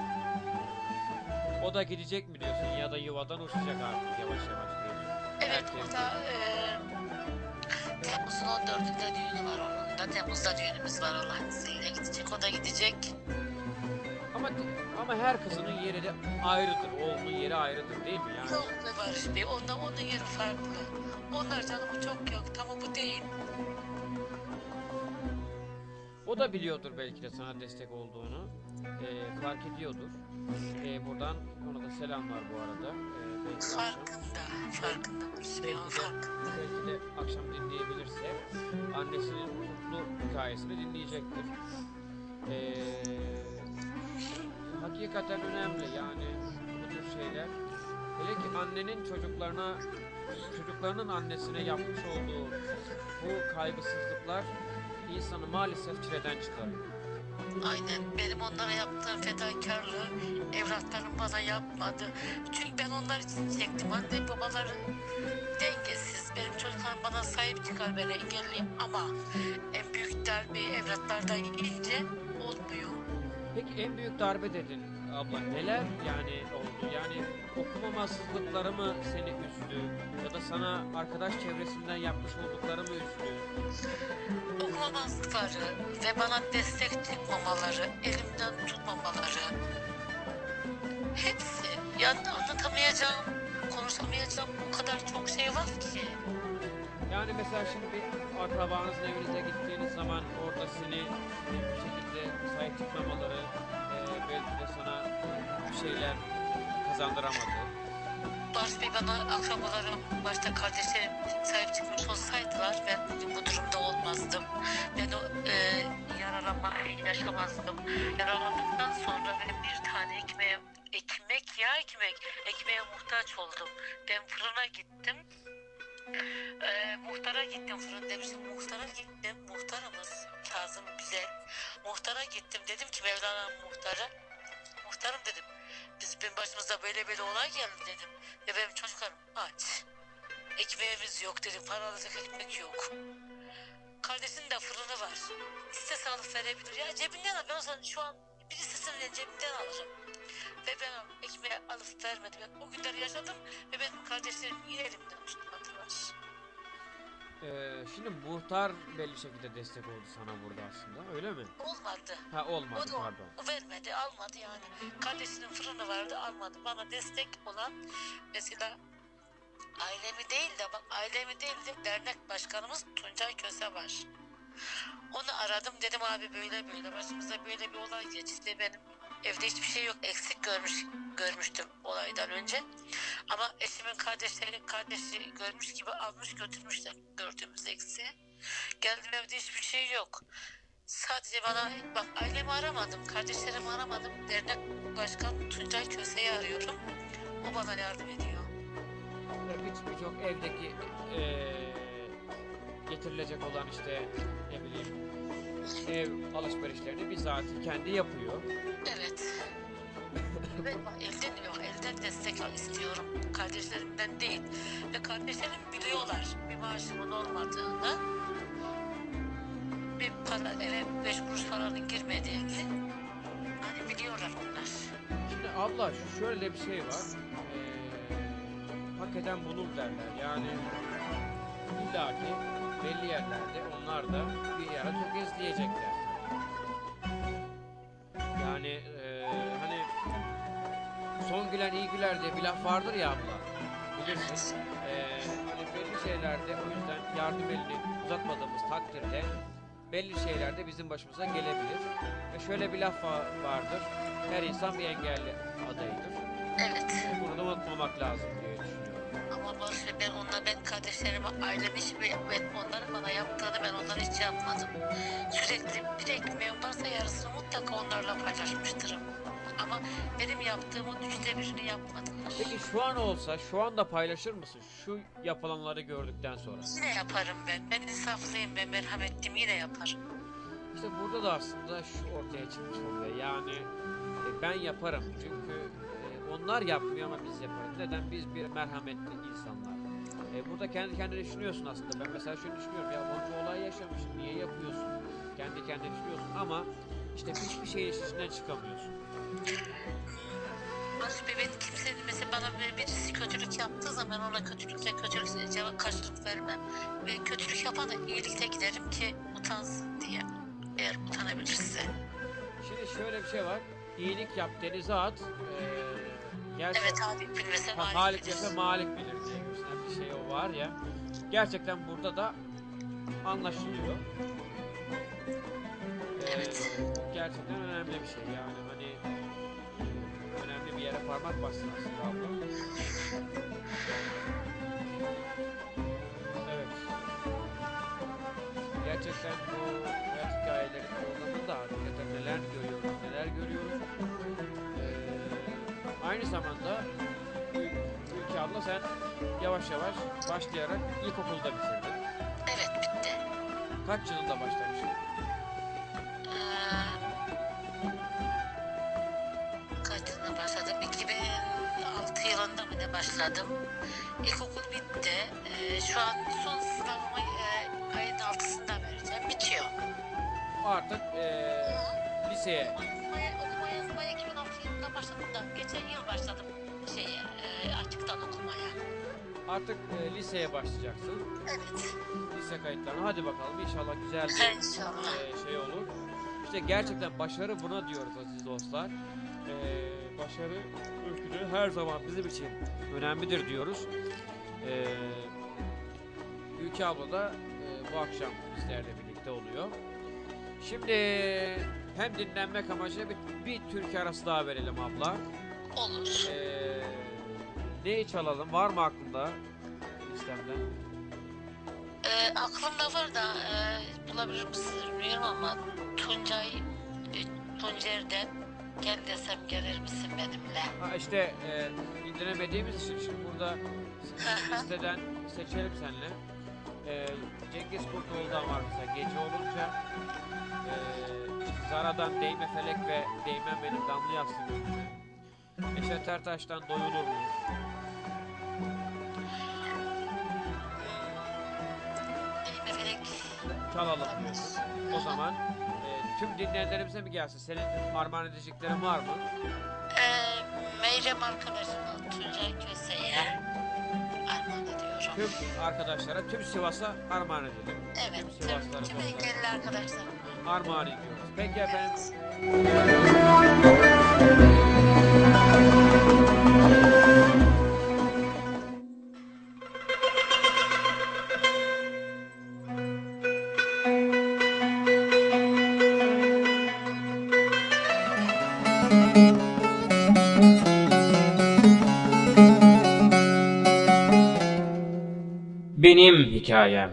O da gidecek mi diyorsun ya da yuvadan uçacak artık yavaş yavaş diyorsun. Evet Herkes o da e, Temmuz'un on dördünde düğünü var onun da. Temmuz'da düğünümüz var Allah'ın izniyle gidecek. O da gidecek. Ama ama her kızının yeri de ayrıdır. Oğlunun yeri ayrıdır değil mi yani? Yok be Barış Bey. Onda onun yeri farklı. Onlar canımı çok yaktı ama bu değil. O da biliyordur belki de sana destek olduğunu. Ee, fark ediyordur. Ee, buradan ona da selamlar bu arada. Ee, belki akşam, Farkında. Farkında Barış Bey. O belki de, farkında. belki de akşam dinleyebilirse annesinin mutlu hikayesini dinleyecektir. Ee, hakikaten önemli yani bu tür şeyler. Hele ki annenin çocuklarına çocuklarının annesine yapmış olduğu bu kaygısızlıklar insanı maalesef çileden çıkarıyor. Aynen. Benim onlara yaptığım fedakarlığı evlatlarım bana yapmadı. Çünkü ben onlar için çektim. Anne babaları dengesiz. Benim çocuklarım bana sahip çıkar, ben engelliyim ama en büyük darbe evlatlardan yiyince olmuyor. Peki en büyük darbe dedin abla, neler yani oldu? Yani okumamazlıkları mı seni üzdü ya da sana arkadaş çevresinden yapmış oldukları mı üzdü? Okumamazlıkları ve bana destek çıkmamaları, elimden tutmamaları, hepsi. Yani anlatamayacağım, konuşamayacağım o kadar çok şey var ki. Yani mesela şimdi bir akrabanızın evinize gittiğiniz zaman orada seni bir şekilde sahip çıkmamaları, eee, belki de sana bir şeyler kazandıramadı. Barış Bey, bana akrabalarım, başta kardeşlerim sahip çıkmış olsaydılar ben bugün bu durumda olmazdım. Ben o e, yaralanmayı yaşamazdım. Yaralandıktan sonra ben bir tane ekmeğe, ekmek ya ekmek, ekmeğe muhtaç oldum. Ben fırına gittim. E, muhtara gittim, fırın demiştim. Muhtara gittim, muhtarımız Kazım Güzel. Muhtara gittim, dedim ki Mevlana muhtara. Muhtarım dedim, biz benim başımıza böyle böyle olay geldi dedim. Ya benim çocuklarım aç. Ekmeğimiz yok dedim. Para alacak ekmek yok. Kardeşinin de fırını var. İstese alıp verebilir. Ya cebinden al. Ben o zaman şu an bir istesem cebinden alırım. Ve ben ekmeği alıp vermedim. Ben o günleri yaşadım ve benim kardeşlerim yine elimden tutmadılar. Eee, şimdi muhtar belli şekilde destek oldu sana burada aslında, öyle mi? Olmadı. Ha, olmadı, O da pardon. o vermedi, almadı yani. Kardeşinin fırını vardı, almadı. Bana destek olan mesela ailemi değil de bak ailemi değil de dernek başkanımız Tuncay Köse var. Onu aradım, dedim abi böyle böyle başımıza böyle bir olay geçti. Benim evde hiçbir şey yok, eksik görmüş görmüştüm olaydan önce. Ama eşimin kardeşleri kardeşi görmüş gibi almış götürmüşler gördüğümüz eksiği. Geldim, evde hiçbir şey yok. Sadece bana bak, ailemi aramadım, kardeşlerimi aramadım. Dernek başkan Tuncay Köse'yi arıyorum. O bana yardım ediyor. E, bir- Birçok evdeki eee, getirilecek olan işte ne bileyim ev alışverişlerini bizatihi kendi yapıyor. Evet. Ve bak, elden yok, elden destek al istiyorum. Kardeşlerimden değil. Ve kardeşlerim biliyorlar bir maaşımın olmadığını. Bir para, eve beş kuruş paranın girmediğini. Hani biliyorlar onlar. Şimdi abla şöyle bir şey var. Eee hak eden bulur derler. Yani illaki belli yerlerde onlar da bir yere tökezleyecekler. Yani eee, hani son gülen iyi güler diye bir laf vardır ya abla. Bilirsin. Eee, hani belli şeylerde o yüzden yardım elini uzatmadığımız takdirde belli şeyler de bizim başımıza gelebilir. Ve şöyle bir laf va- vardır. Her insan bir engelli adayıdır. Evet. Bunu da unutmamak lazım diye düşünüyorum. Ama Barış Bey, ben onunla ben kardeşlerime ailem hiç ben onların bana yaptığını ben onlara hiç yapmadım. Sürekli bir ekmeğim varsa yarısını mutlaka onlarla paylaşmıştırım. Ama benim yaptığımın üçte birini yapmadılar. Peki şu an olsa şu anda paylaşır mısın şu yapılanları gördükten sonra? Yine yaparım ben. Ben insaflıyım, ben merhametliyim, yine yaparım. İşte burada da aslında şu ortaya çıkmış oluyor. Yani e, ben yaparım çünkü e, onlar yapmıyor ama biz yaparız. Neden? Biz bir merhametli insanlar. E, burada kendi kendine düşünüyorsun aslında. Ben mesela şunu düşünüyorum. Ya bu olay yaşamışsın. Niye yapıyorsun? Kendi kendine düşünüyorsun ama işte hiçbir şeyin içinden çıkamıyorsun. Barış Bey, ben kimsenin mesela bana bir- birisi kötülük yaptığı zaman ona kötülükle kötülük cevap karşılık vermem. Ve kötülük yapana iyilikte giderim ki utansın diye. Eğer utanabilirse. Şimdi şöyle bir şey var. İyilik yap denize at. E, gerçi Evet abi, bilmese Ha, malik Halik bilir. dese Malik bilir diye gibisinden bir şey o var ya. Gerçekten burada da anlaşılıyor. Ee, Evet. gerçekten önemli bir şey yani hani önemli bir yere parmak bastın aslında abla. Evet. Gerçekten bu hayat hikayeleri programında hakikaten neler görüyoruz, neler görüyoruz. Ee, aynı zamanda ül- ülke abla sen yavaş yavaş başlayarak ilkokulda bitirdin. Evet, bitti. Kaç yılında başlamışsın? Ee, kaç yılında başladım? iki bin altı yılında mı ne başladım? İlkokul bitti. Ee, şu an son sınavımı e, ayın altısında vereceğim. Bitiyor. Artık eee liseye. Okumaya, okuma yazmaya iki bin altı yılında başladım da geçen yıl başladım şeye, e, açıktan okumaya. Artık eee, liseye başlayacaksın. Evet. Lise kayıtlarına. Hadi bakalım inşallah güzel bir İnşallah. eee, şey olur. İşte gerçekten başarı buna diyoruz aziz dostlar. Eee, başarı öyküleri her zaman bizim için önemlidir diyoruz. Eee Ülke abla da eee, bu akşam bizlerle birlikte oluyor. Şimdi hem dinlenmek amacıyla bir, bir türkü arası daha verelim abla. Olur. Eee neyi çalalım? Var mı aklında listemden? E, aklımda var da e, bulabilir misiniz bilmiyorum ama Tuncay e, Tuncer'den gel desem gelir misin benimle? Ha işte eee indiremediğimiz için şimdi burada listeden seçelim seninle. Eee Cengiz Kurtoğlu'dan var mesela gece olunca eee Zara'dan Değme Felek ve Değmem Benim Damlı Yatsın Gönlüme. Neşet Ertaş'tan Doyulur Mu? Değme Felek. Çalalım diyoruz. O zaman eee tüm dinleyenlerimize mi gelsin? Senin armağan edeceklerin var mı? E, Meyrem arkadaşıma Tuncay Köse'ye armağan ediyorum. Tüm arkadaşlara, tüm Sivas'a armağan edelim. Evet, Tüm tüm, Sivaslara tüm dostlar. engelli arkadaşlarım. Armağan ediyoruz. Peki efendim. Benim hikayem.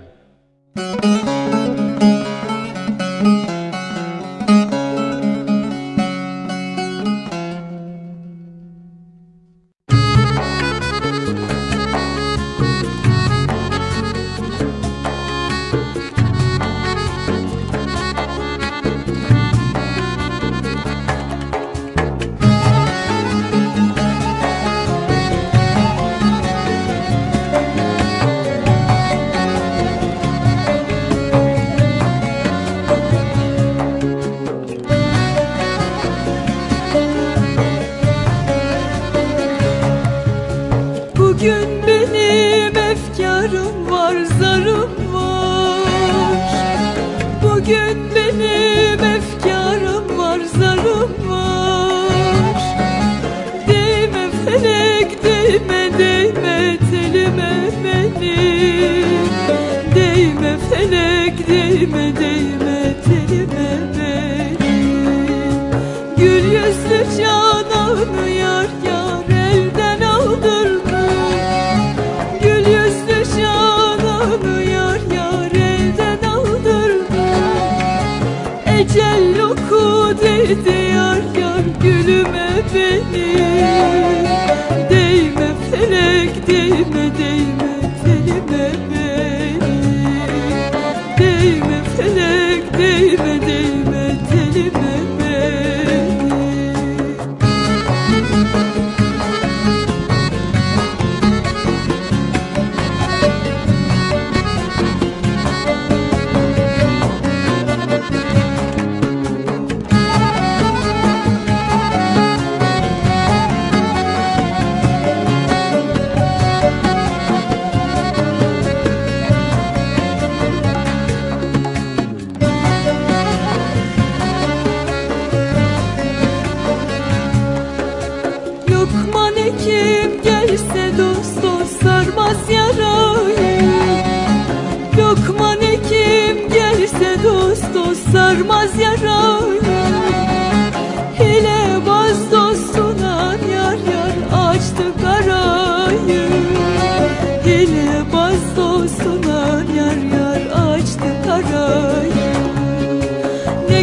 Bugün benim efkarım var, zarım var. Bugün benim efkarım var, zarım var. Değme felek, değme, değme telime benim. Değme felek, değme, değme telime benim. Gül yüzlü cananı yar yar elden aldırdı. Gül yüzlü cananı yar yar elden aldırdı. Ecel oku dedi yar yar gülüme benim. Değme felek, değme, değme telime benim. Değme felek, değme, değme telime benim. Lokman hekim gelse dost dost sarmaz yarayı. Lokman hekim gelse dost dost sarmaz yarayı. Hilebaz dostuna yar yar açtı karayı. Hilebaz dostuna yar yar açtı karayı. Ne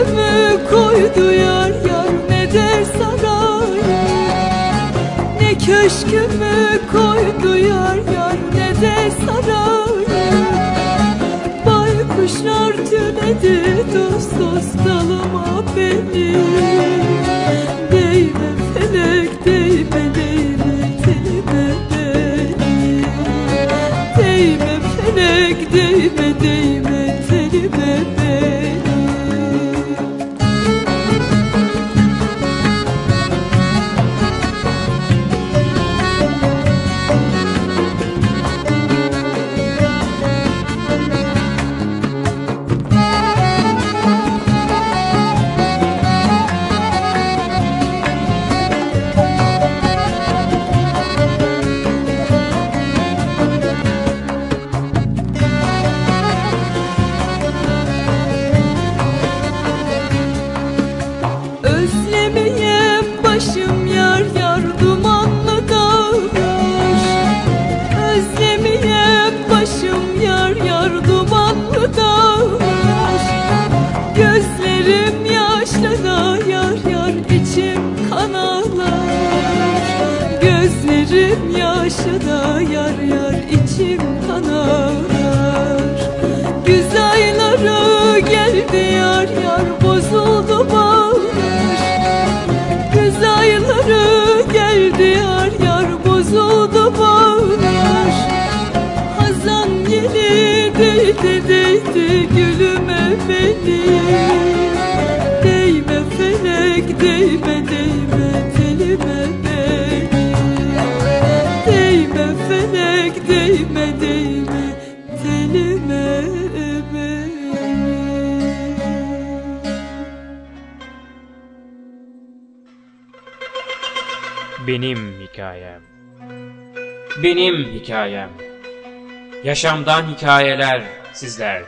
köşkümü koydu yar yar ne der sarayı. Ne Köşkümü koydu yar yar ne de sarayım. Baykuşlar tünedi dost dost dalıma benim. Değme felek değme değme telime benim. Değme felek değme değme telime benim. Özlemeyem başım yar yar dumanlı dağlar. Özlemeyem başım yar yar dumanlı dağlar. Gözlerim yaşlara yar yar içim kan ağlar. Gözlerim yaşlara yar yar içim kan ağlar. Güz ayları geldi yar yar bozuldu bağlar. Güz ayları geldi yar yar bozuldu bağlar. Hazan yeli değdi değdi gülüme benim. Değme felek değme değme telime benim. Değme felek değme değme telime benim. Benim hikayem. Benim hikayem. Yaşamdan hikayeler sizler.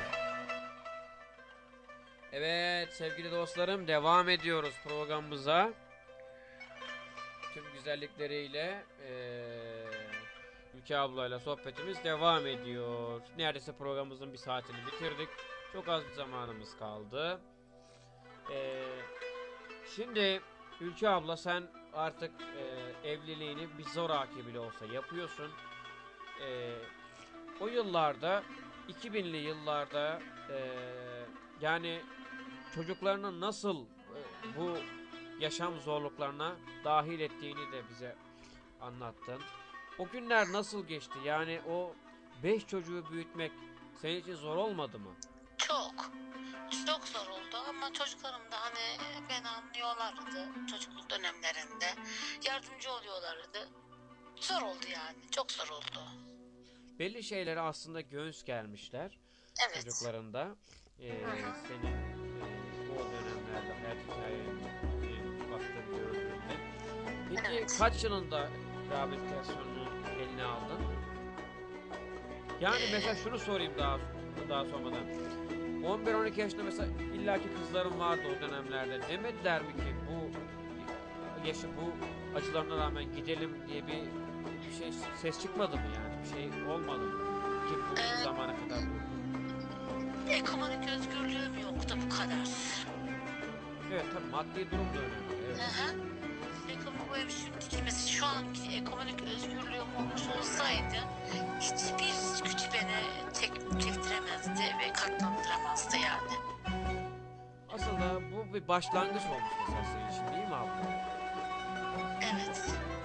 Evet sevgili dostlarım, devam ediyoruz programımıza. Tüm güzellikleriyle eee Ülke ablayla sohbetimiz devam ediyor. Neredeyse programımızın bir saatini bitirdik. Çok az bir zamanımız kaldı. Eee şimdi Ülke abla, sen artık e, evliliğini bir zoraki bile olsa yapıyorsun. E, o yıllarda, iki binli yıllarda e, yani çocuklarını nasıl e, bu yaşam zorluklarına dahil ettiğini de bize anlattın. O günler nasıl geçti? Yani o beş çocuğu büyütmek senin için zor olmadı mı? Çok. Çok zor oldu ama çocuklarım da hani beni anlıyorlardı çocukluk dönemlerinde. Yardımcı oluyorlardı. Zor oldu yani. Çok zor oldu. Belli şeylere aslında göğüs germişler. Evet. Çocuklarında. Ee, senin e, o dönemlerde hayat hikayene e, baktığım gördüğümde. Peki Evet. kaç yılında rehabilitasyonunu eline aldın? Yani mesela şunu sorayım daha daha sormadan. on bir on iki yaşında mesela illaki kızlarım vardı o dönemlerde. Demediler mi ki bu yaşı bu acılarına rağmen gidelim diye bir bir şey ses çıkmadı mı yani? Bir şey olmadı mı? Ki bu Ee, zamana kadar bu. Ekonomik özgürlüğüm yoktu bu kadar. Evet tabii maddi durum da önemli. Evet. Hı hı. Ekonomik, bu ev şimdiki mesela şu anki ekonomik özgürlüğüm olmuş olsaydı hiçbir güç beni çek, çektiremezdi ve katlandıramazdı yani. Aslında bu bir başlangıç olmuş mesela senin için, değil mi abla? Evet.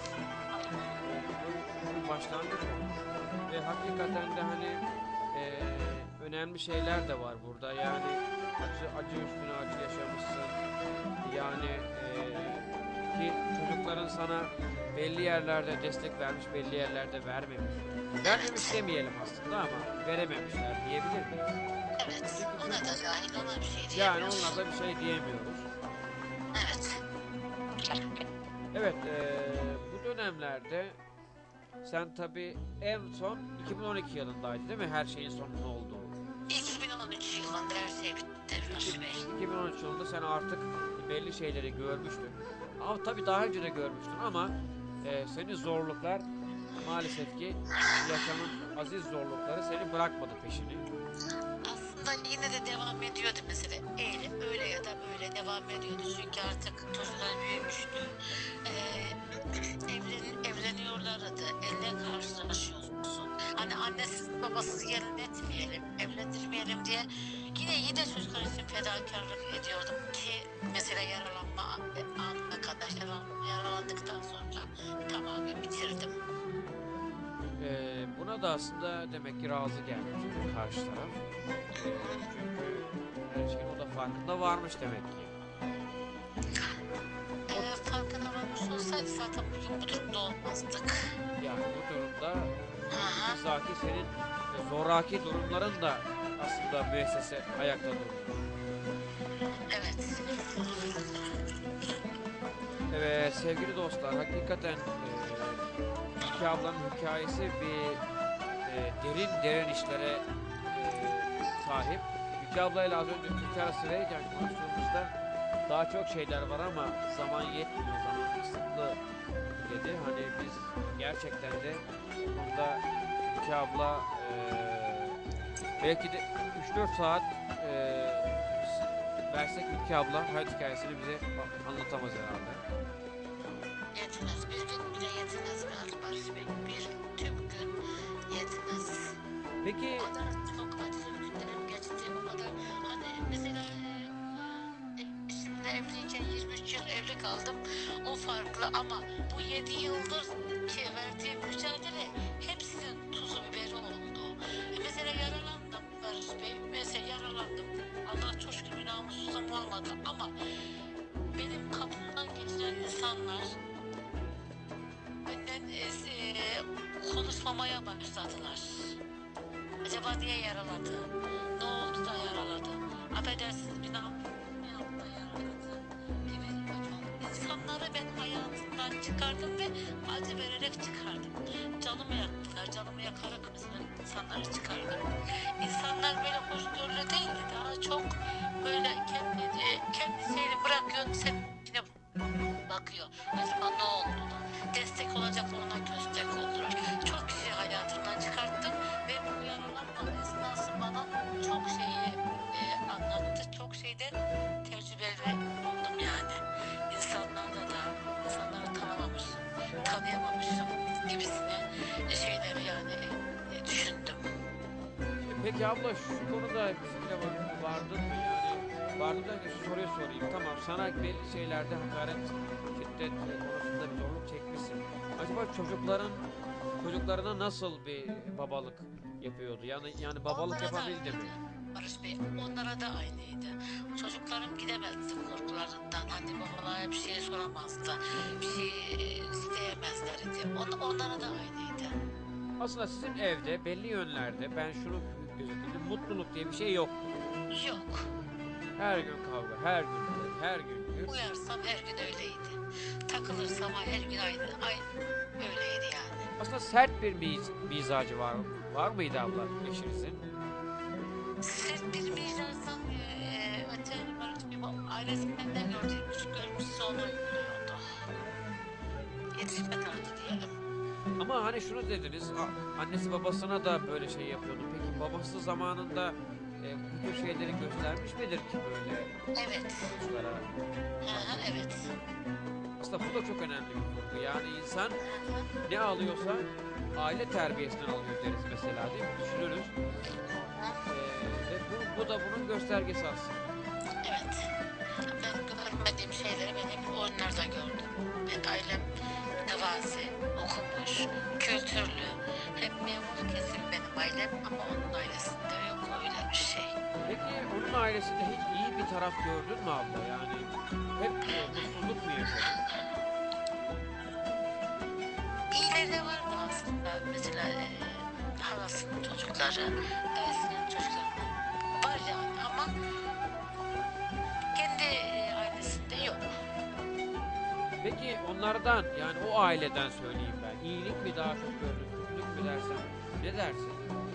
Bu bir başlangıç olmuş. Ve hakikaten de hani eee, önemli şeyler de var burada. Yani acı acı üstüne acı yaşamışsın. Yani eee, ki çocukların sana belli yerlerde destek vermiş, belli yerlerde vermemiş. Vermemiş demeyelim aslında ama verememişler diyebilir miyiz? Evet. Ona da dahil, ona bir şey Yani diyemiyoruz. onlara da bir şey diyemiyoruz. Evet. Evet, eee, bu dönemlerde sen tabii en son iki bin on iki yılındaydı değil mi her şeyin sonunun olduğu? iki bin on üç yılında her şey bitti Rus Bey. iki bin on üç yılında sen artık belli şeyleri görmüştün. Ama tabii daha önce de görmüştün ama e, senin zorluklar maalesef ki yaşamın aziz zorlukları seni bırakmadı peşini. Aslında yine de devam ediyordu mesela. Eğilim öyle ya da böyle devam ediyordu. Çünkü artık çocuklar büyümüştü. Ee, Evlen, evleniyorlardı. Elle karşılaşıyorsun. Hani annesiz babasız gelin etmeyelim, evlendirmeyelim diye yine yine çocuklar için fedakarlık ediyordum ki mesela yaralanma anına kadar yaralan- yaralandıktan sonra tamamen bitirdim. Ee, buna da aslında demek ki razı gelmiş karşı taraf. Ee, çünkü her şeyin o da farkında varmış demek ki. Eğer farkına varmış olsaydı zaten bugün bu durumda olmazdık. Yani bu durumda Aha. bizzaki senin e, zoraki durumların da aslında müessese ayakta durmuş. Evet. Evet sevgili dostlar, hakikaten e, İki ablanın hikayesi bir e, derin derin işlere e, sahip. İki ablayla az önce Türkçe arası verirken konuştuğumuzda daha çok şeyler var ama zaman yetmiyor, zaman kısıtlı dedi. Hani biz gerçekten de bu konuda İki abla e, belki de üç dört saat e, versek İki abla hayat hikayesini bize anlatamaz herhalde. Yetmez. Bir gün bile yetmez galiba. Bir, bir tüm gün yetmez. Peki O kadar çok acı günlerim geçti. O kadar hani mesela e, eşimle evliyken yirmi üç yıl evli kaldım. O farklı ama bu yedi yıldır ki verdiğim mücadele hepsinin tuzu biberi oldu. E, mesela yaralandım Barış Bey. Mesela yaralandım. Allah çok şükür bir namussuzum olmadı ama benim kapımdan geçen insanlar benden e, e, konuşmamaya başladılar. Acaba niye yaraladı? Ne oldu da yaraladı? Affedersiniz bir namussuz ne yaptı da yaraladı? Gibi çok insanları ben hayatımdan çıkardım ve acı vererek çıkardım. Canımı yaktılar, canımı yakarak mesela insanları çıkardım. İnsanlar böyle hoşgörülü değildi. Daha çok böyle kendi, kendi şeyini bırakıyor, seninkine bakıyor. Acaba ne oldu da? Destek olacak ona köstek oldular. Çok kişi hayatımdan çıkarttım ve bu yaralanma esnası bana çok şeyi e, anlattı. Çok şeyden tecrübeli oldum yani. İnsanlarla da insanları tanımamışım, tanıyamamışım gibisine şeyleri yani e, düşündüm. Peki abla şu konuda bir fikre var, vardın mı yani? Vardın da şu soruyu sorayım. Tamam sana belli şeylerde hakaret, şiddet konusunda bir zorluk çekmişsin. Acaba çocukların çocuklarına nasıl bir babalık yapıyordu? Yani yani babalık Onlara da yapabildi mi? aynıydı, Barış Bey, onlara da aynıydı. Çocuklarım gidemezdi korkularından. Hani babalara bir şey soramazdı. Bir şey isteyemezlerdi. On, onlara da aynıydı. Aslında sizin evde belli yönlerde ben şunu gözetledim. Mutluluk diye bir şey yok. Yok. Her gün kavga, her gün her gün gür. Uyarsam her gün öyleydi. Takılırsam her gün aynı, aynı öyleydi yani. Aslında sert bir miz, mizacı var var mıydı abla eşinizin? Sert bir mizaçtan eee öte Barış Bey, bu ailesinden de gördüğüm küçük görmüşse onu uyguluyordu. Yetişme tarzı diyelim. Ama hani şunu dediniz, a- annesi babasına da böyle şey yapıyordu. Peki babası zamanında e, bu tür şeyleri göstermiş midir ki böyle Evet. çocuklara? Aha, evet. Aslında bu da çok önemli bir konu. Yani insan ne alıyorsa aile terbiyesinden alıyor deriz mesela değil mi? Düşünürüz. E, ve bu, bu da bunun göstergesi aslında. Evet. Ben görmediğim şeyleri ben hep onlarda gördüm. Ben ailem mütevazi, okumuş, kültürlü. Hep memur kesim benim ailem ama onun ailesinde yok öyle bir şey. Peki onun ailesinde hiç iyi bir taraf gördün mü abla? Yani hep e, mutsuzluk mu yaşadın? İyileri de vardı aslında. Mesela e, halasının çocukları, dayısının çocukları var yani ama kendi e, ailesinde yok. Peki onlardan yani o aileden söyleyeyim ben. İyilik mi daha çok gördün, kötülük mü dersen ne dersin?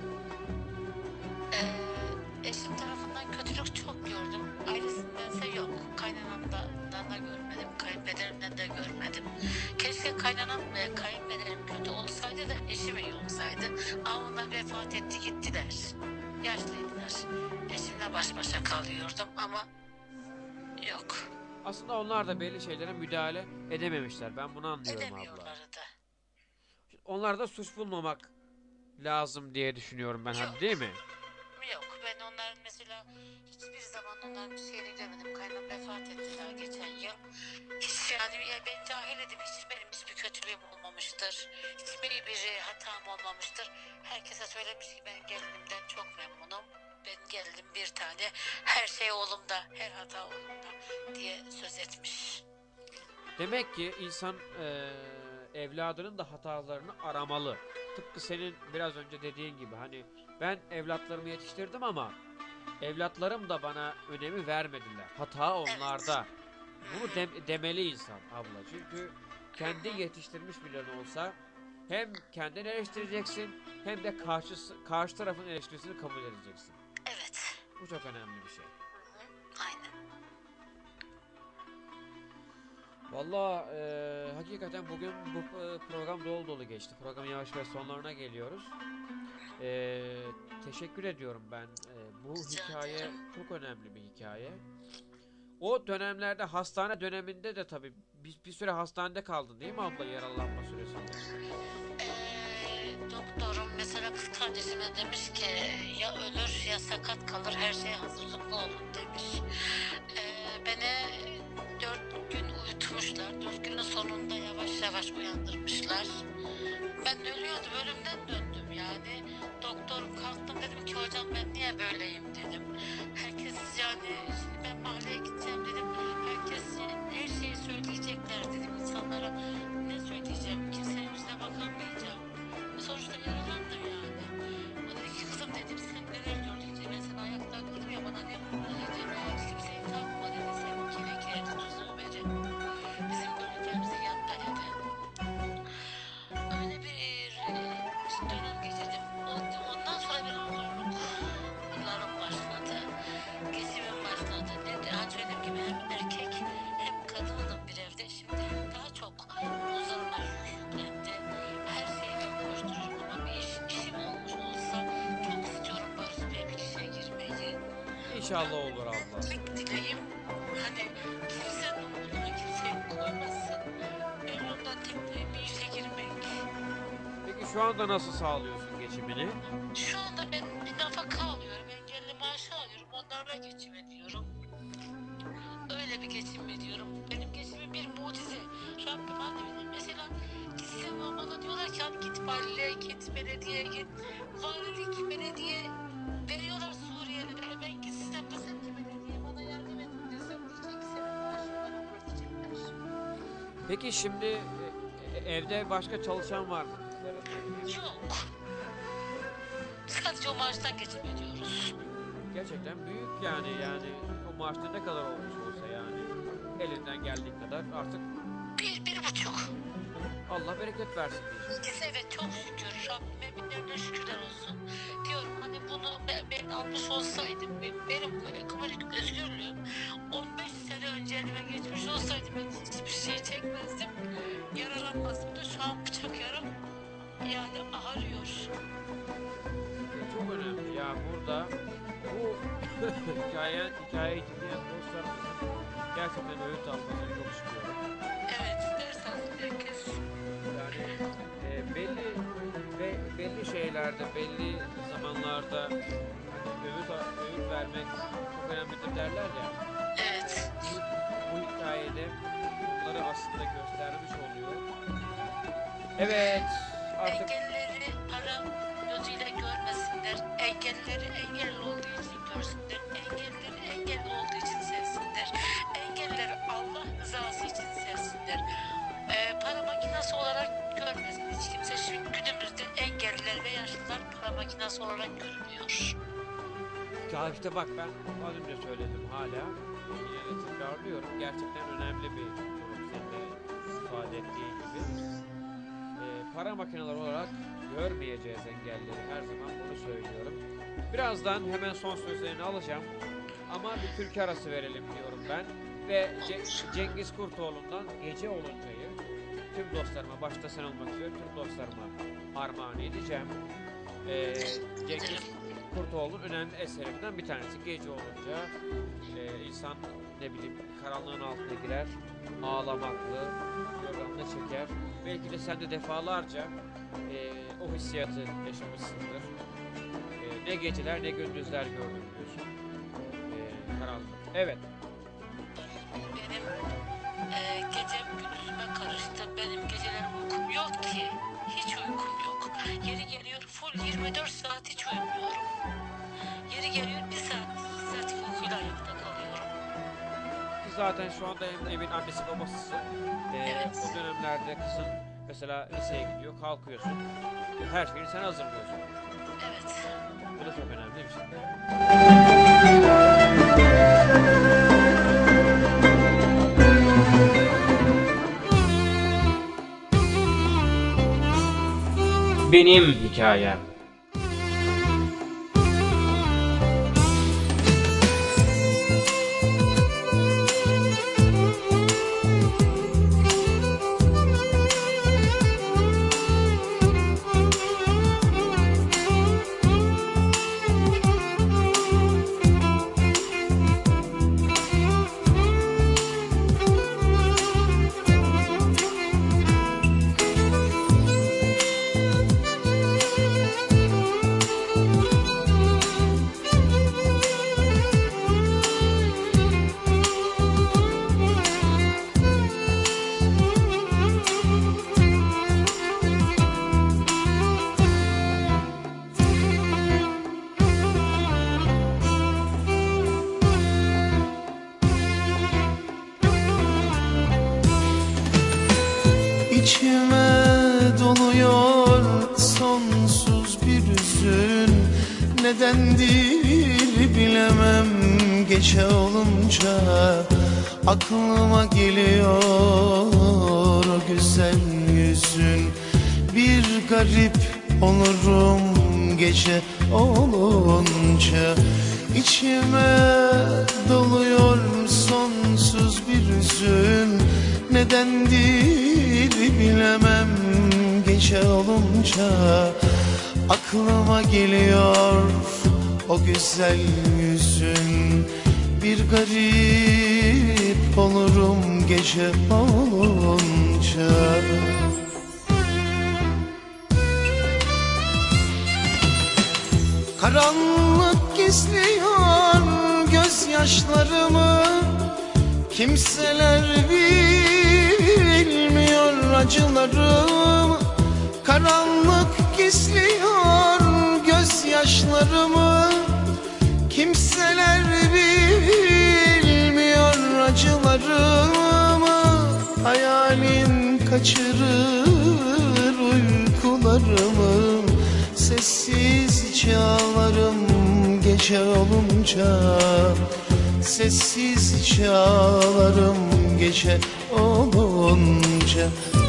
Ee, eşim tarafından kötülük çok gördüm. Ailesindense yok. Kaynanamdan da görmedim. Kayınpederimden de görmedim. Keşke kaynanam ve kayınpederim kötü olsaydı da eşim iyi olsaydı. Ama onlar vefat etti gittiler. Yaşlıydılar. Eşimle baş başa kalıyordum ama yok. Aslında onlar da belli şeylere müdahale edememişler. Ben bunu anlıyorum abla. Edemiyorlar da. Onlar da suç bulmamak lazım diye düşünüyorum ben, Yok. hadi değil mi? Yok, ben onların mesela hiçbir zaman onların bir şeyini görmedim. Kaynım vefat ettiler geçen yıl. Hiç yani ya ben cahil edim. Hiç benim hiçbir kötülüğüm olmamıştır. Hiçbir bir hatam olmamıştır. Herkese söylemiş ki ben gelinimden çok memnunum. Ben gelinim bir tane. Her şey oğlumda, her hata oğlumda diye söz etmiş. Demek ki insan eee, evladının da hatalarını aramalı. Tıpkı senin biraz önce dediğin gibi, hani ben evlatlarımı yetiştirdim ama evlatlarım da bana önemi vermediler. Hata onlarda. Bunu dem- demeli insan abla. Çünkü kendi yetiştirmiş bile olsa hem kendini eleştireceksin hem de karşısı, karşı tarafın eleştirisini kabul edeceksin. Evet. Bu çok önemli bir şey. Aynen. Valla e, hakikaten bugün bu e, program dolu dolu geçti. Programın yavaş yavaş sonlarına geliyoruz. E, teşekkür ediyorum ben. E, bu Rica hikaye ederim. çok önemli bir hikaye. O dönemlerde, hastane döneminde de tabii bir, bir süre hastanede kaldın değil mi abla, yaralanma süresinde? Ee, doktorum mesela kız kardeşime demiş ki ya ölür ya sakat kalır, her şeye hazırlıklı olun demiş. Ee, beni dört gün uyutmuşlar. Dört günün sonunda yavaş yavaş uyandırmışlar. Ben ölüyordum, ölümden döndüm yani. Doktorum kalktım, dedim ki hocam ben niye böyleyim dedim. Herkes yani şimdi ben mahalleye gideceğim dedim. Herkes her şeyi söyleyecekler dedim insanlara. Ne söyleyeceğim? Kimsenin yüzüne bakamayacağım. Sonuçta yaralandım yani. O dedi ki kızım dedim sen neler gördün dedi. Ben seni ayakta gördüm ya, bana ne oldu dedi. Kimseyi takma dedi. Sen kere kere tuzu verin. Bizim göreceğimizi yapma dedi. Öyle bir e, dönem geçirdim. O- Ondan sonra bir zorluklarım başladı. Geçimim başladı. Ne de hani söylediğim gibi hem erkek hem kadındım bir evde. Şimdi daha çok omuzlarıma yük yüklendi. Her şeyi çok koşturuyorum ama bir iş, işim olmuş olsa çok istiyorum Barış Bey bir işe girmeyi. İnşallah olur abla. Tek dileğim hani kimsenin umuduna kimseyi koymasın. Elimden tek dileğim bir işe girmek. Peki şu anda nasıl sağlıyorsun geçimini? Şu anda ben bir nafaka alıyorum, engelli maaşı alıyorum, onlarla geçinemiyorum. Öyle bir geçinmediyorum. Benim geçimim bir mucize. Rabbim annemin mesela gitsin bana diyorlar ki hani git valiliğe git, belediyeye git. Valilik, belediye veriyorlar Suriyelilere. Ben gitsem desem ki belediye bana yardım edin desem diyecek ki senin maaşın bana bırakacaklar. Peki şimdi e, e, evde başka çalışan var mı? Yok. Sadece o maaştan geçinemiyoruz. Gerçekten büyük yani yani o maaşta ne kadar olmuş olsa yani elinden geldiği kadar artık Bir, bir buçuk. Allah bereket versin diyeceğim. Evet çok şükür. Rabbime binlerce şükürler olsun. Diyorum hani bunu ben, ben almış olsaydım, benim, benim ekonomik özgürlüğüm on beş sene önce elime geçmiş olsaydı ben hiçbir şey çekmezdim. Yaralanmazdım da şu an bıçak yaram yani ağrıyor. E, Çok önemli ya burada bu hikaye hikayeyi dinleyen dostlarımızın gerçekten öğüt almasını çok istiyorum. Evet derseniz herkes Yani e, belli ve belli şeylerde, belli zamanlarda hani öğüt, öğüt vermek çok önemlidir derler ya. evet. Bu, bu hikayede bunları aslında göstermiş oluyor. Evet, artık Engelleri para gözüyle görmesinler. Engelleri engelli olduğu için görsünler. Engelleri engelli olduğu için sevsinler. Engelleri Allah rızası için sevsinler. Ee, para makinesi olarak görmesin. Hiç kimse şimdi günümüzde engelliler ve yaşlılar para makinesi olarak görünüyor. ya işte bak ben az önce söyledim hala yine de tekrarlıyorum. Gerçekten önemli bir durum senin de ifade ettiğin gibi. Ee, para makineleri olarak görmeyeceğiz engelleri. Her zaman bunu söylüyorum. Birazdan hemen son sözlerini alacağım. Ama bir türkü arası verelim diyorum ben. Ve Ce- Cengiz Kurtoğlu'ndan Gece Olunca'yı tüm dostlarıma, başta sen olmak üzere tüm dostlarıma armağan edeceğim. Ee, Cengiz Kurtoğlu'nun önemli eserlerinden bir tanesi. Gece Olunca e, insan ne bileyim karanlığın altına girer, ağlamaklı, yorganını çeker. Belki de sen de defalarca e, o hissiyatı yaşamışsındır. E, ne geceler ne gündüzler gördüm diyorsun. E, karanlık. Evet. Benim e, gecem gündüzüme karıştı. Benim geceler uykum yok ki. Hiç uykum yok. Yeri geliyor full yirmi dört saat hiç uyumuyorum. Yeri geliyor bir saat, iki saatlik uykuyla ayakta kalıyorum. Zaten şu anda ev- evin annesi babasısın. E, Evet. O dönemlerde kızın mesela liseye gidiyor, kalkıyorsun. Her şeyi sen hazırlıyorsun. Evet. Bu da çok önemli bir şey. Benim hikayem. İçime doluyor sonsuz bir hüzün. Nedendir bilemem, gece olunca aklıma geliyor o güzel yüzün. Bir garip olurum gece olunca. İçime doluyor sonsuz bir hüzün. Nedendir bilemem, gece olunca aklıma geliyor o güzel yüzün. Bir garip olurum gece olunca. Karanlık gizliyor gözyaşlarımı. Kimseler bilmiyor acılarımı. Karanlık gizliyor gözyaşlarımı. Kimseler bilmiyor acılarımı. Hayalin kaçırır uykularımı. Sessizce ağlarım gece olunca. Sessizce ağlarım gece olunca.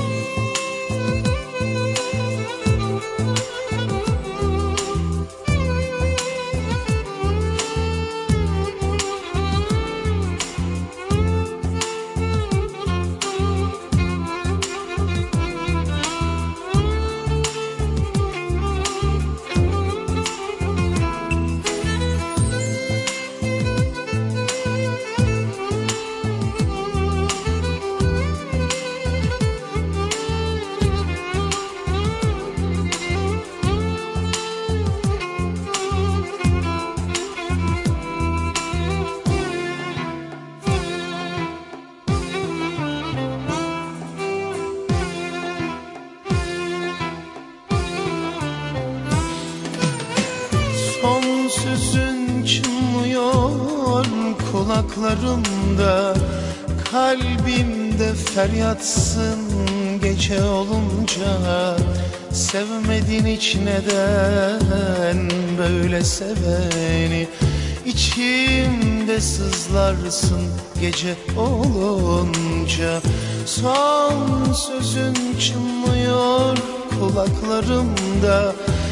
Son sözün çınlıyor kulaklarımda. Kalbimde feryatsın gece olunca. Sevmedin hiç neden böyle seveni. İçimde sızlarsın gece olunca. Son sözün çınlıyor kulaklarımda.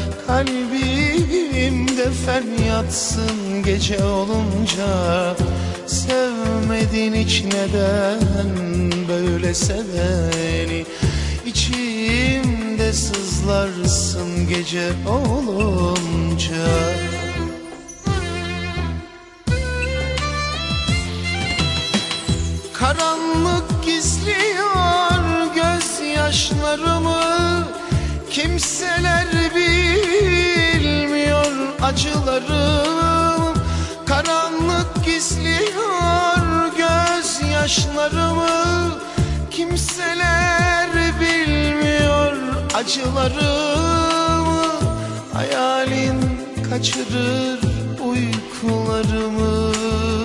Kalbimde feryatsın gece olunca. Sevmedin hiç neden böyle seveni. İçimde sızlarsın gece olunca. Karanlık gizliyor gözyaşlarımı, kimseler bilmiyor acılarım. Karanlık gizliyor gözyaşlarımı, kimseler bilmiyor acılarımı. Hayalin kaçırır uykularımı,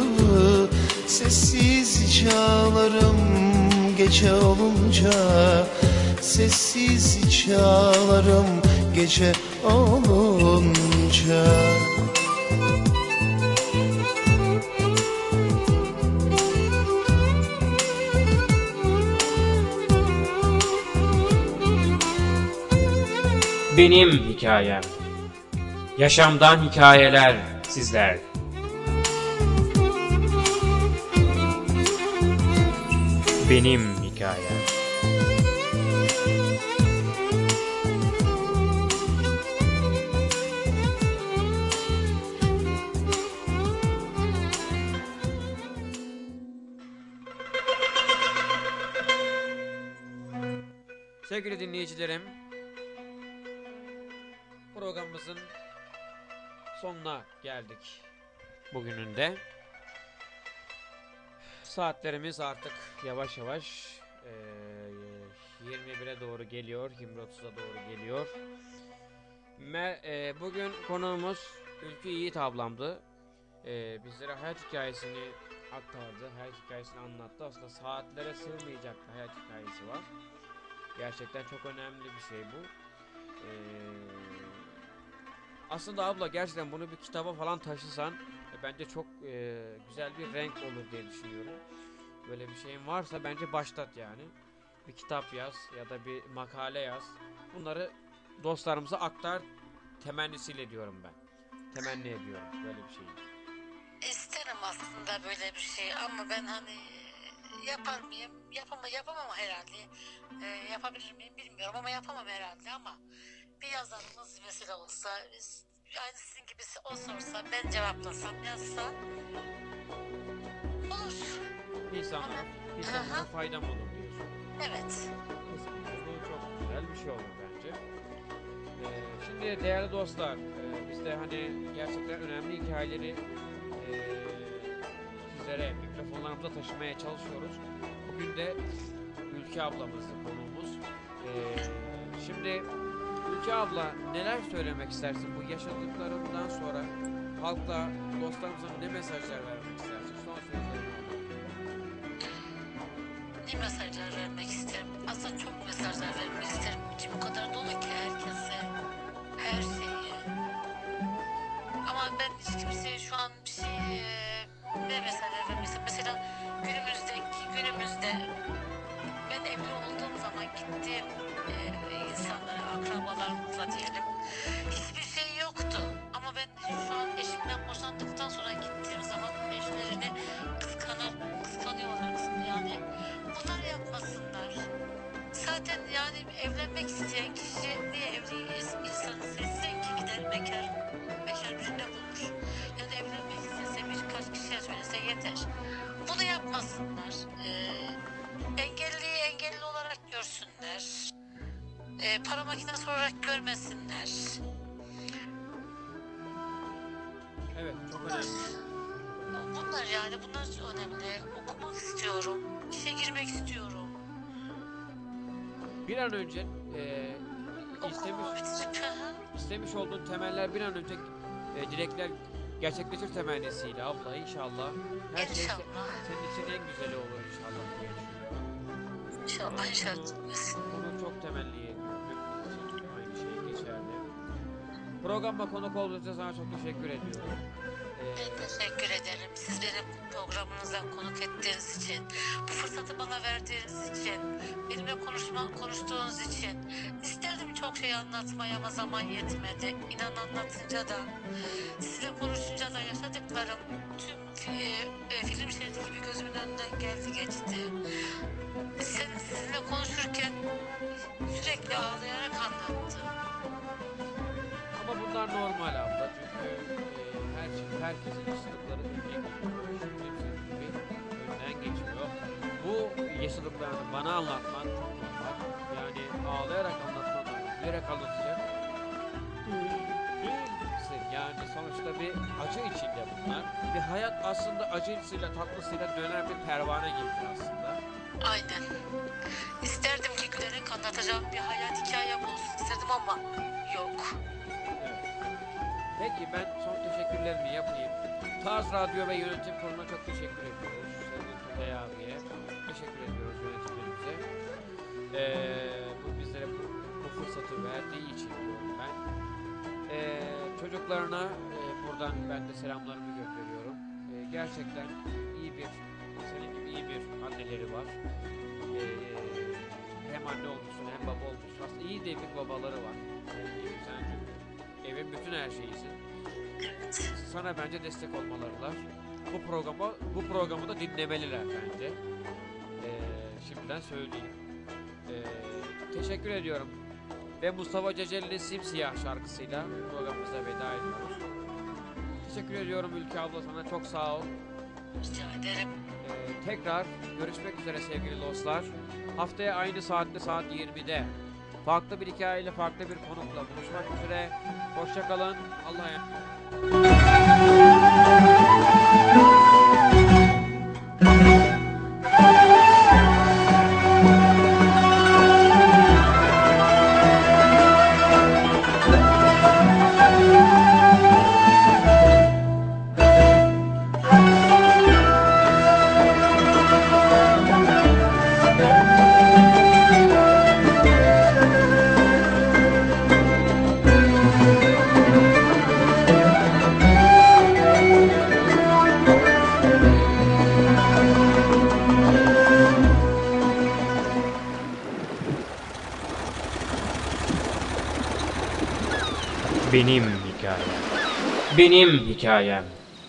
sessizce ağlarım gece olunca. Sessizce ağlarım gece olunca. Benim hikayem. Yaşamdan hikayeler sizler. Benim hikayem. Sevgili dinleyicilerim, programımızın sonuna geldik bugünün de. Saatlerimiz artık yavaş yavaş e, yirmi bire doğru geliyor, yirmi otuza doğru geliyor. Me, e, bugün konuğumuz Ülkü Yiğit ablamdı. E, bizlere hayat hikayesini aktardı, hayat hikayesini anlattı. Aslında saatlere sığmayacak bir hayat hikayesi var. Gerçekten çok önemli bir şey bu. Ee, aslında abla gerçekten bunu bir kitaba falan taşısan e, bence çok e, güzel bir renk olur diye düşünüyorum. Böyle bir şeyin varsa bence başlat yani. Bir kitap yaz ya da bir makale yaz. Bunları dostlarımıza aktar temennisiyle diyorum ben. Temenni ediyorum böyle bir şeyi. İsterim aslında böyle bir şey ama ben hani yapar mıyım? Yapamam, yapamam herhalde. Ee, yapabilir miyim bilmiyorum ama yapamam herhalde ama bir yazarımız mesela olsa, aynı sizin gibi o sorsa, ben cevaplasam, yazsa olur. İnsanlara, insanlara faydam olur diyorsun. Evet. Kesinlikle bu çok güzel bir şey olur bence. Ee, şimdi değerli dostlar, e, biz de hani gerçekten önemli hikayeleri e, sizlere mikrofonlarımıza taşımaya çalışıyoruz. Bugün de Ülke ablamızdı konuğumuz. Ee, şimdi Ülke abla neler söylemek istersin bu yaşadıklarından sonra halkla, dostlarımıza ne mesajlar vermek istersin? Son sözlerini alalım. Ne mesajlar vermek isterim? Aslında çok mesajlar vermek isterim. İçim o kadar dolu ki herkese, her şeyi. Ama ben hiç kimseye şu an bir şey e, ne mesajlar vermek isterim? Mesela günümüzdeki günümüzde ben evli olduğum zaman gittiğim e, insanlara, akrabalarımıza diyelim, hiçbir şey yoktu. Ama ben şu an eşimden boşandıktan sonra gittiğim zaman eşlerini kıskanır, kıskanıyorlar. Yani bunlar yapmasınlar. Zaten yani evlenmek isteyen kişi niye evli insanı seçsin ki, gider bekar, bekar birine bulur. Yani evlenmek istese birkaç kişiye söylese yeter. Bunu yapmasınlar. Ee, engelliyi engelli olarak görsünler. Ee, para makinesi olarak görmesinler. Evet, çok önemli. Bunlar yani bunlar önemli. Okumak istiyorum. İşe girmek istiyorum. Bir an önce e, istemiş, Okulumu bitirip istemiş olduğun temeller bir an önce e, dilekler gerçekleşir temennisiyle abla inşallah. Her şey se- İnşallah. senin için en güzeli olur inşallah diye düşünüyorum. İnşallah inşallah. Bunu, bunu çok temenni ediyorum. Hepimiz için aynı şey geçerli. Programa konuk olduğunuz için sana çok teşekkür ediyorum. Ee, Ben teşekkür ederim. Siz benim programınıza konuk ettiğiniz için, bu fırsatı bana verdiğiniz için, benimle konuşma, konuştuğunuz için. İsterdim çok şey anlatmaya ama zaman yetmedi. İnan anlatınca da, sizinle konuşunca da yaşadıklarım tüm e, e, film şeridi gibi gözümün önünden geldi geçti. Sen, sizinle konuşurken sürekli ağlayarak anlattım. ama bunlar normal abla çünkü e, her şey, herkesin yaşadıkları önüne geçiyor. Hepsinin gibi önünden geçiyor. yaşadıklarını bana anlatman çok normal. Yani ağlayarak anlatman normal. Gülerek anlatacak. Değilsin. Yani sonuçta bir acı içinde bunlar. Bir hayat aslında acısıyla tatlısıyla dönen bir pervane gibi aslında. Aynen. İsterdim ki gülerek anlatacağım bir hayat hikayem olsun isterdim ama yok. Evet. Peki ben son teşekkürlerimi yapayım. Tarz Radyo ve Yönetim Kurulu'na çok teşekkür ediyoruz. Sevgili Tugay abiye teşekkür ediyoruz yönetimlerimize. Ee, bu bizlere bu, bu fırsatı verdiği için diyorum ben. Ee, çocuklarına e, buradan ben de selamlarımı gönderiyorum. Ee, gerçekten iyi bir, senin gibi iyi bir anneleri var. Ee, hem anne olmuşsun hem baba olmuşsun. Aslında iyi de bir babaları var. Senin gibi sen çünkü evin bütün her şeyisin. Sana bence destek olmalılar. Bu programı bu programı da dinlemeliler bence. Ee, şimdiden söyleyeyim. Ee, teşekkür ediyorum. Ve Mustafa Ceceli'nin Simsiyah şarkısıyla programımıza veda ediyoruz. Teşekkür ediyorum Ülke abla, sana çok sağ ol. Rica ederim. Ee, tekrar görüşmek üzere sevgili dostlar. Haftaya aynı saatte saat yirmide farklı bir hikayeyle farklı bir konukla buluşmak üzere. Hoşça kalın. Allah'a emanet. Benim hikayem. Benim hikayem.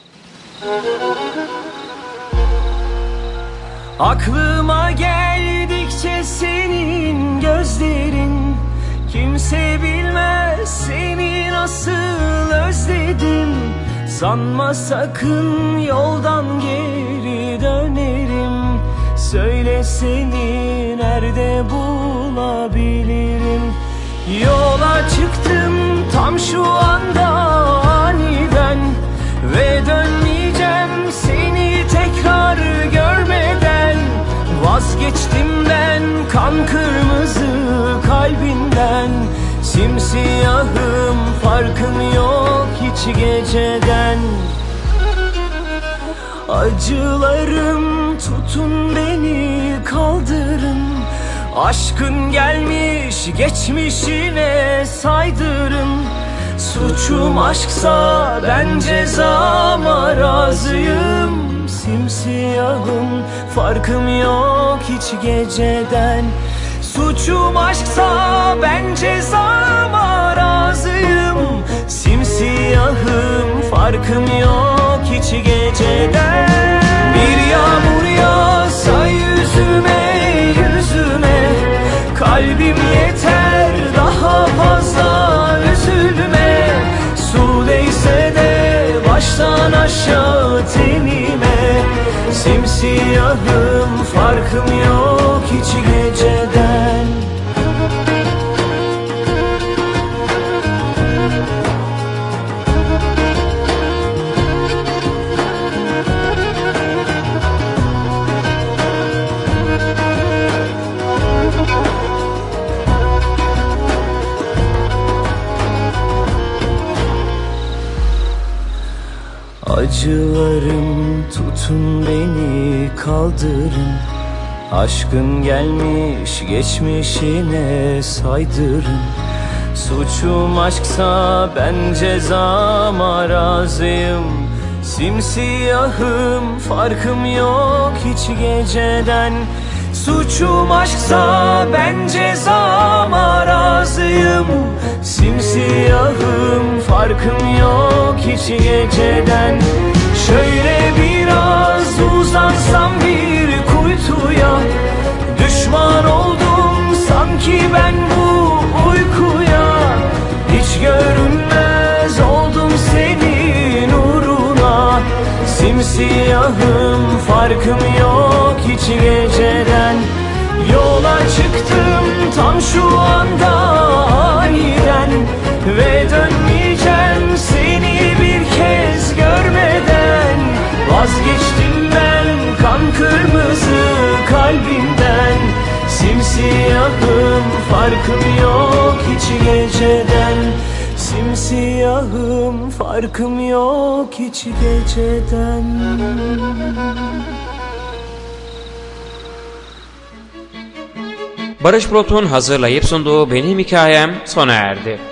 Aklıma geldikçe senin gözlerin, kimse bilmez seni nasıl özledim. Sanma sakın yoldan geri dönerim. Söyle seni nerede bulabilirim. Yola çıktım tam şu anda aniden, ve dönmeyeceğim seni tekrar görmeden. Vazgeçtim ben kan kırmızı kalbinden. Simsiyahım farkım yok hiç geceden. Acılarım tutun beni kaldırın. Aşkın gelmiş geçmişine saydırın. Suçum aşksa ben cezama razıyım. Simsiyahım farkım yok hiç geceden. Suçum aşksa ben cezama razıyım. Simsiyahım farkım yok hiç geceden. Bir yağmur yağsa yüzüme yüzüme, kalbim yeter daha fazla üzülme. Su değse de baştan aşağı tenime. Simsiyahım farkım yok hiç geceden. Acılarım tutun beni kaldırın. Aşkın gelmiş geçmişine saydırın. Suçum aşksa ben cezama razıyım. Simsiyahım farkım yok hiç geceden. Suçum aşksa ben cezama razıyım. Simsiyahım farkım yok hiç geceden. Şöyle biraz uzansam bir kuytuya, düşman oldum sanki ben bu uykuya. Hiç görünmez oldum senin uğruna. Simsiyahım farkım yok hiç geceden. Yola çıktım tam şu anda aniden, ve dönmeyeceğim seni bir kez görmeden. Vazgeçtim ben kan kırmızı kalbimden, simsiyahım farkım yok hiç geceden. Simsiyahım farkım yok hiç geceden. Barış Bulut'un hazırlayıp sunduğu Benim Hikayem sona erdi.